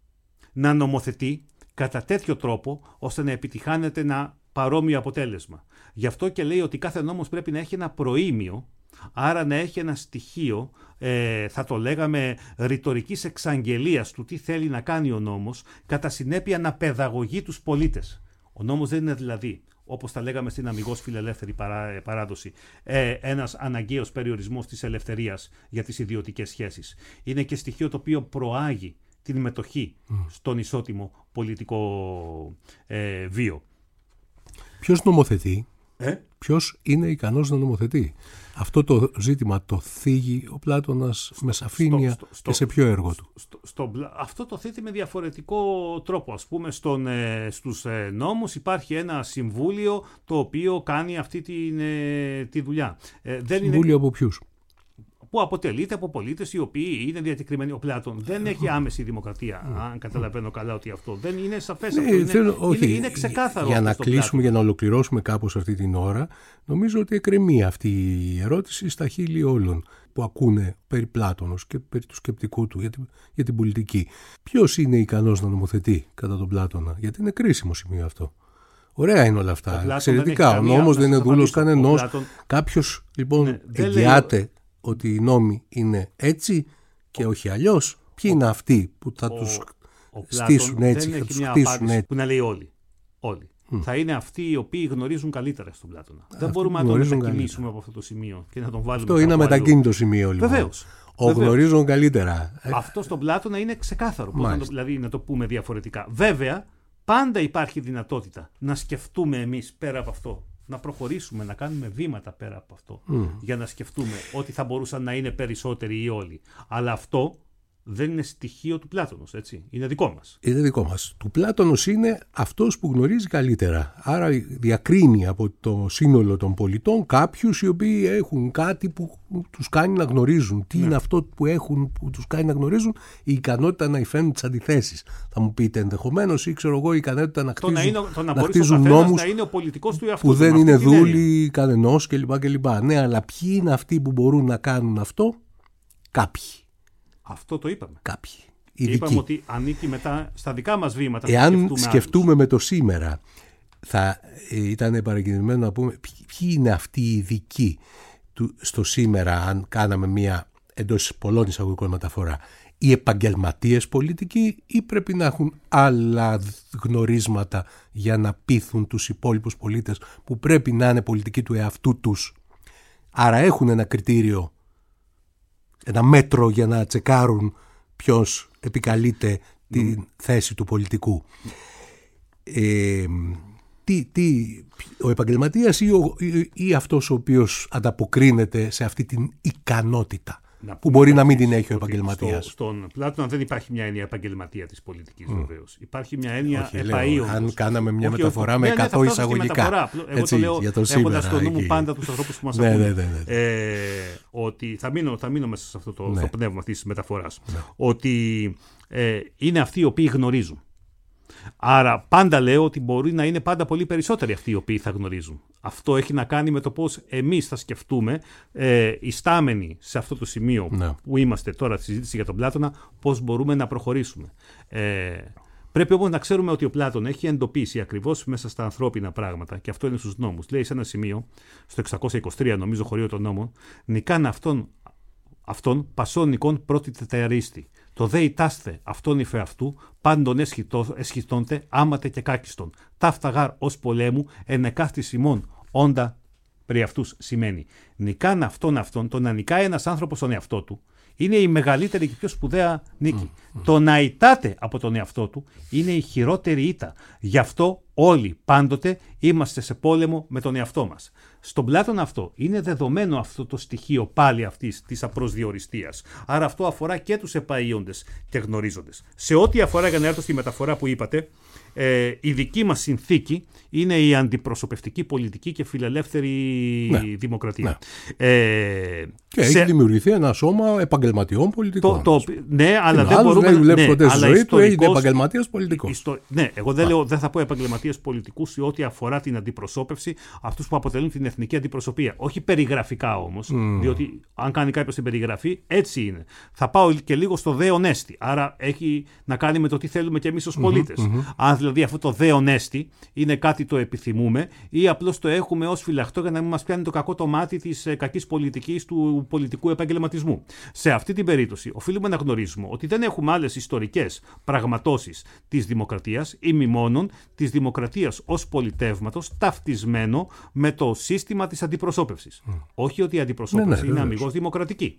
να νομοθετεί κατά τέτοιο τρόπο ώστε να επιτυχάνεται ένα παρόμοιο αποτέλεσμα. Γι' αυτό και λέει ότι κάθε νόμος πρέπει να έχει ένα προήμιο, άρα να έχει ένα στοιχείο, θα το λέγαμε, ρητορικής εξαγγελίας του τι θέλει να κάνει ο νόμος, κατά συνέπεια να παιδαγωγεί τους πολίτες. Ο νόμος δεν είναι δηλαδή, όπως τα λέγαμε στην αμιγώς φιλελεύθερη παράδοση, ένας αναγκαίος περιορισμός της ελευθερίας για τις ιδιωτικές σχέσεις. Είναι και στοιχείο το οποίο προάγει την μετοχή στον ισότιμο πολιτικό βίο. Ποιος νομοθετεί? Ποιος είναι ικανός να νομοθετεί? Αυτό το ζήτημα το θίγει ο Πλάτωνας με σαφήνεια και σε ποιο έργο του? Αυτό το θέτει με διαφορετικό τρόπο. Ας πούμε στους νόμους υπάρχει ένα συμβούλιο το οποίο κάνει αυτή τη δουλειά. Συμβούλιο από ποιους? Που αποτελείται από πολίτες οι οποίοι είναι διακεκριμένοι. Ο Πλάτων δεν έχει άμεση δημοκρατία, αν καταλαβαίνω καλά ότι αυτό δεν είναι σαφές. Είναι ξεκάθαρο. Για να κλείσουμε, για να ολοκληρώσουμε κάπως αυτή την ώρα, νομίζω ότι εκκρεμεί αυτή η ερώτηση στα χείλη όλων που ακούνε περί Πλάτωνος και περί του σκεπτικού του για την πολιτική. Ποιος είναι ικανός να νομοθετεί κατά τον Πλάτωνα? Γιατί είναι κρίσιμο σημείο αυτό. Ωραία είναι όλα αυτά. Εξαιρετικά. Ο νόμος δεν είναι δούλος κανενός. Κάποιος λοιπόν εγγυάται ότι οι νόμοι είναι έτσι και όχι αλλιώς. Ποιοι είναι αυτοί που θα τους στήσουν έτσι, θα τους χτίσουν έτσι? Που να λέει όλοι. Θα είναι αυτοί οι οποίοι γνωρίζουν καλύτερα στον Πλάτωνα. Δεν μπορούμε να τον μετακινήσουμε από αυτό το σημείο και να τον βάλουμε. Αυτό είναι αμετακίνητο σημείο λοιπόν. Βεβαίως. Γνωρίζουν καλύτερα. Αυτό στον Πλάτωνα είναι ξεκάθαρο. Δηλαδή να το πούμε διαφορετικά. Βέβαια, πάντα υπάρχει δυνατότητα να σκεφτούμε εμείς πέρα από αυτό. Να προχωρήσουμε, να κάνουμε βήματα πέρα από αυτό για να σκεφτούμε ότι θα μπορούσαν να είναι περισσότεροι ή όλοι. Αλλά αυτό δεν είναι στοιχείο του Πλάτωνος, έτσι. Είναι δικό μας. Είναι δικό μας. Του Πλάτωνος είναι αυτός που γνωρίζει καλύτερα. Άρα διακρίνει από το σύνολο των πολιτών κάποιους οι οποίοι έχουν κάτι που τους κάνει να γνωρίζουν. Τι είναι αυτό που έχουν που τους κάνει να γνωρίζουν? Η ικανότητα να υφαίνουν τις αντιθέσεις. Θα μου πείτε ενδεχομένως, ή ξέρω εγώ, η ικανότητα να χτίζουν νόμους να είναι ο πολιτικός του εαυτού που δεν είναι δούλοι κανενός κλπ. Ναι, αλλά ποιοι είναι αυτοί που μπορούν να κάνουν αυτό? Κάποιοι. Αυτό το είπαμε. Κάποιοι. Είπαμε ότι ανήκει μετά στα δικά μας βήματα. Εάν σκεφτούμε με το σήμερα, θα ήταν παρακινημένο να πούμε ποιοι είναι αυτοί οι ειδικοί στο σήμερα, αν κάναμε μια εντός πολλών εισαγωγικών μεταφορά, οι επαγγελματίες πολιτικοί, ή πρέπει να έχουν άλλα γνωρίσματα για να πείθουν τους υπόλοιπους πολίτες που πρέπει να είναι πολιτικοί του εαυτού τους? Άρα έχουν ένα κριτήριο, ένα μέτρο για να τσεκάρουν ποιος επικαλείται τη θέση του πολιτικού. Ο επαγγελματίας ή αυτός ο οποίος ανταποκρίνεται σε αυτή την ικανότητα που μπορεί να μην την έχει ο επαγγελματίας? Στον Πλάτωνα δεν υπάρχει μια έννοια επαγγελματία της πολιτικής, βεβαίως. Υπάρχει μια έννοια επαΐων. Αν κάναμε μια μεταφορά με 100 εισαγωγικά. Εγώ το λέω έχοντας στο νου μου πάντα τους ανθρώπους που μας ακούν. Ότι θα μείνω μέσα σε αυτό το πνεύμα αυτής της μεταφοράς. Ότι είναι αυτοί οι οποίοι γνωρίζουν. Άρα πάντα λέω ότι μπορεί να είναι πάντα πολύ περισσότεροι αυτοί οι οποίοι θα γνωρίζουν. Αυτό έχει να κάνει με το πώς εμείς θα σκεφτούμε, ιστάμενοι σε αυτό το σημείο που είμαστε τώρα στη συζήτηση για τον Πλάτωνα, πώς μπορούμε να προχωρήσουμε. Πρέπει όμως να ξέρουμε ότι ο Πλάτων έχει εντοπίσει ακριβώς μέσα στα ανθρώπινα πράγματα, και αυτό είναι στους νόμους. Λέει σε ένα σημείο, στο 623 νομίζω χωρίο των νόμων, νικάν αυτόν πασόνικον πρώτη τεταρίστη. Το δε ητάσθε αυτόν υφε αυτού, πάντων εσχιστώντε, άματε και κάκιστον. Ταύτα γάρ ως πολέμου, ενεκάστη ημών, όντα περί αυτούς σημαίνει. Νικάν αυτόν, το να νικάει ένας άνθρωπος τον εαυτό του, είναι η μεγαλύτερη και πιο σπουδαία νίκη. Το να ητάται από τον εαυτό του είναι η χειρότερη ήττα. Γι' αυτό όλοι πάντοτε είμαστε σε πόλεμο με τον εαυτό μας. Στον Πλάτωνα αυτό είναι δεδομένο αυτό το στοιχείο πάλι αυτής της απροσδιοριστίας. Άρα αυτό αφορά και τους επαΐοντες και γνωρίζοντες. Σε ό,τι αφορά, για να έρθω στη μεταφορά που είπατε, η δική μας συνθήκη είναι η αντιπροσωπευτική πολιτική και φιλελεύθερη δημοκρατία. Και έχει δημιουργηθεί ένα σώμα επαγγελματιών πολιτικών. Ναι, αλλά δεν μπορούμε να δουλεύει ποτέ στη ζωή του, έγινε επαγγελματίας πολιτικός. Ναι, εγώ δεν θα πω επαγγελματίες πολιτικούς σε ό,τι αφορά την αντιπροσώπευση, αυτούς που αποτελούν την εθνική αντιπροσωπεία. Όχι περιγραφικά όμως, διότι αν κάνει κάποιος την περιγραφή, έτσι είναι. Θα πάω και λίγο στο δε ονέστη. Άρα έχει να κάνει με το τι θέλουμε κι εμείς ως πολίτες. Αν δηλαδή αυτό το δε ονέστη είναι κάτι το επιθυμούμε, ή απλώς το έχουμε ως φυλαχτό για να μην μας πιάνει το κακό το μάτι της κακής πολιτικής, του πολιτικού επαγγελματισμού. Σε αυτή την περίπτωση, οφείλουμε να γνωρίζουμε ότι δεν έχουμε άλλες ιστορικές πραγματώσεις της δημοκρατίας ή μη μόνον της δημοκρατίας ως πολιτεύματος ταυτισμένο με το σύστημα της αντιπροσώπευσης. Όχι ότι η αντιπροσώπευση είναι αμιγώς δημοκρατική.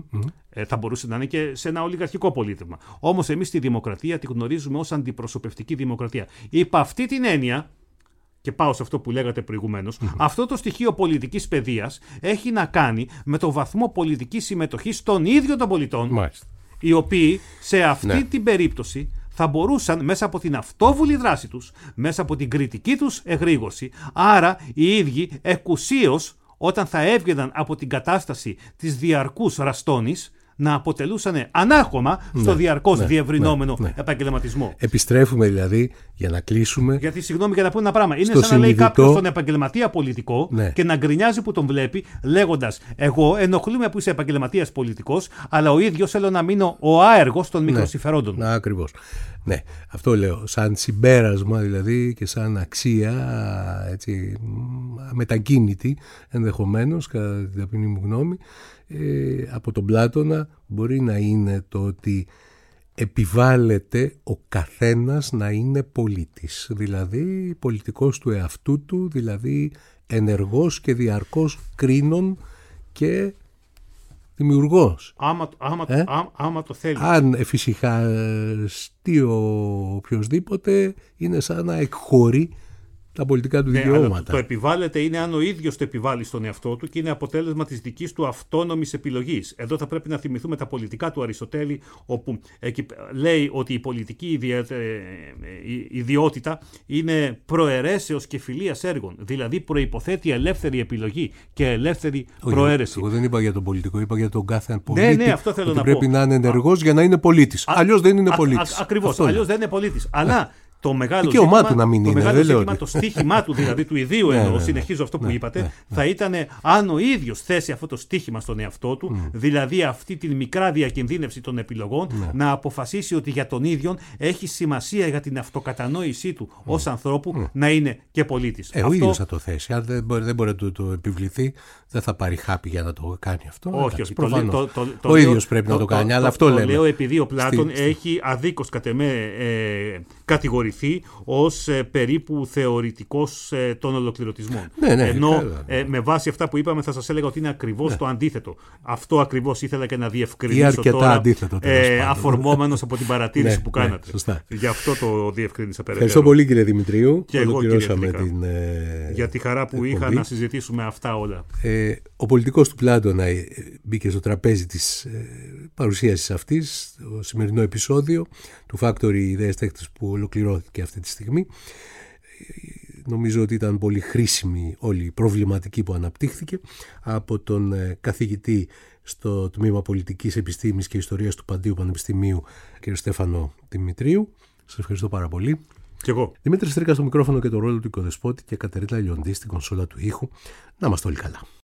Θα μπορούσε να είναι και σε ένα ολιγαρχικό πολίτευμα. Όμως εμείς τη δημοκρατία τη γνωρίζουμε ως αντιπροσωπευτική δημοκρατία. Υπ' αυτή την έννοια, και πάω σε αυτό που λέγατε προηγουμένως, αυτό το στοιχείο πολιτικής παιδείας έχει να κάνει με το βαθμό πολιτικής συμμετοχής των ίδιων των πολιτών, οι οποίοι σε αυτή την περίπτωση θα μπορούσαν μέσα από την αυτόβουλη δράση τους, μέσα από την κριτική τους εγρήγορση, άρα οι ίδιοι εκουσίως, όταν θα έβγαιναν από την κατάσταση της διαρκούς ραστόνης, να αποτελούσαν ανάχωμα στο διαρκώς διευρυνόμενο επαγγελματισμό. Επιστρέφουμε δηλαδή, για να κλείσουμε. Γιατί, συγγνώμη, για να πω ένα πράγμα. Είναι σαν να λέει κάποιος τον επαγγελματία πολιτικό και να γκρινιάζει που τον βλέπει, λέγοντας: εγώ ενοχλούμε που είσαι επαγγελματίας πολιτικός, αλλά ο ίδιος θέλω να μείνω ο άεργος των μικροσυμφερόντων. Ακριβώς. Ναι, αυτό λέω. Σαν συμπέρασμα δηλαδή και σαν αξία, έτσι, μετακίνητη ενδεχομένως, κατά την ταπεινή μου γνώμη, από τον Πλάτωνα μπορεί να είναι το ότι επιβάλλεται ο καθένας να είναι πολίτης, δηλαδή πολιτικός του εαυτού του, δηλαδή ενεργός και διαρκώς κρίνων και δημιουργός. Άμα το θέλει. Αν εφησυχαστεί ο οποιοσδήποτε, είναι σαν να εκχωρεί τα πολιτικά του δικαιώματα. Το επιβάλλεται είναι αν ο ίδιος το επιβάλλει στον εαυτό του και είναι αποτέλεσμα της δικής του αυτόνομης επιλογής. Εδώ θα πρέπει να θυμηθούμε τα πολιτικά του Αριστοτέλη, όπου λέει ότι η πολιτική ιδιότητα είναι προαιρέσεως και φιλίας έργων. Δηλαδή προϋποθέτει ελεύθερη επιλογή και ελεύθερη προαίρεση. Εγώ δεν είπα για τον πολιτικό, είπα για τον κάθε πολίτη. Ναι, αυτό θέλω ότι να πρέπει πω. να είναι ενεργός για να είναι πολίτης. Αλλιώς δεν είναι πολίτης. Ακριβώς, αλλιώς δεν είναι πολίτης. Αλλά το μεγάλο δικαίωμά του να μην το είναι. Μεγάλο ζήτημα, ότι... το στίχημα του, δηλαδή του ιδίου εννοώ, συνεχίζω αυτό που είπατε, θα ήταν αν ο ίδιος θέσει αυτό το στίχημα στον εαυτό του, δηλαδή αυτή τη μικρά διακινδύνευση των επιλογών, να αποφασίσει ότι για τον ίδιο έχει σημασία για την αυτοκατανόησή του ως ανθρώπου να είναι και πολίτης. Ο ίδιος θα το θέσει. Αν δεν μπορεί να το επιβληθεί, δεν θα πάρει χάπη για να το κάνει αυτό. Όχι, προφανώς. Ο ίδιος πρέπει να το κάνει, αλλά αυτό λέμε. Το λέω επειδή ο Πλάτων έχει αδίκως κατ' εμέ κατηγορηθεί ως περίπου θεωρητικός των ολοκληρωτισμών. Ενώ με βάση αυτά που είπαμε θα σας έλεγα ότι είναι ακριβώς το αντίθετο. Αυτό ακριβώς ήθελα και να διευκρινίσω τώρα, αντίθετο, αφορμόμενος από την παρατήρηση που κάνατε. Σωστά. Γι' αυτό το διευκρίνησα περαιτέρω. Ευχαριστώ πολύ, κύριε Δημητρίου. Και εγώ, κύριε για τη χαρά που είχα να συζητήσουμε αυτά όλα. Ο πολιτικός του Πλάτωνα μπήκε στο τραπέζι της παρουσίασης αυτής, το σημερινό επεισόδιο του Factory Ιδέες Τέχνης που ολοκληρώθηκε αυτή τη στιγμή. Νομίζω ότι ήταν πολύ χρήσιμη όλη η προβληματική που αναπτύχθηκε από τον καθηγητή στο Τμήμα Πολιτικής Επιστήμης και Ιστορίας του Παντίου Πανεπιστημίου, κ. Στέφανο Δημητρίου. Σας ευχαριστώ πάρα πολύ. Και εγώ. Δημήτρης Στρίκας στο μικρόφωνο και το ρόλο του οικοδεσπότη και Κατερίνα Λιοντή στην κονσόλα του ήχου. Να είμαστε όλοι καλά.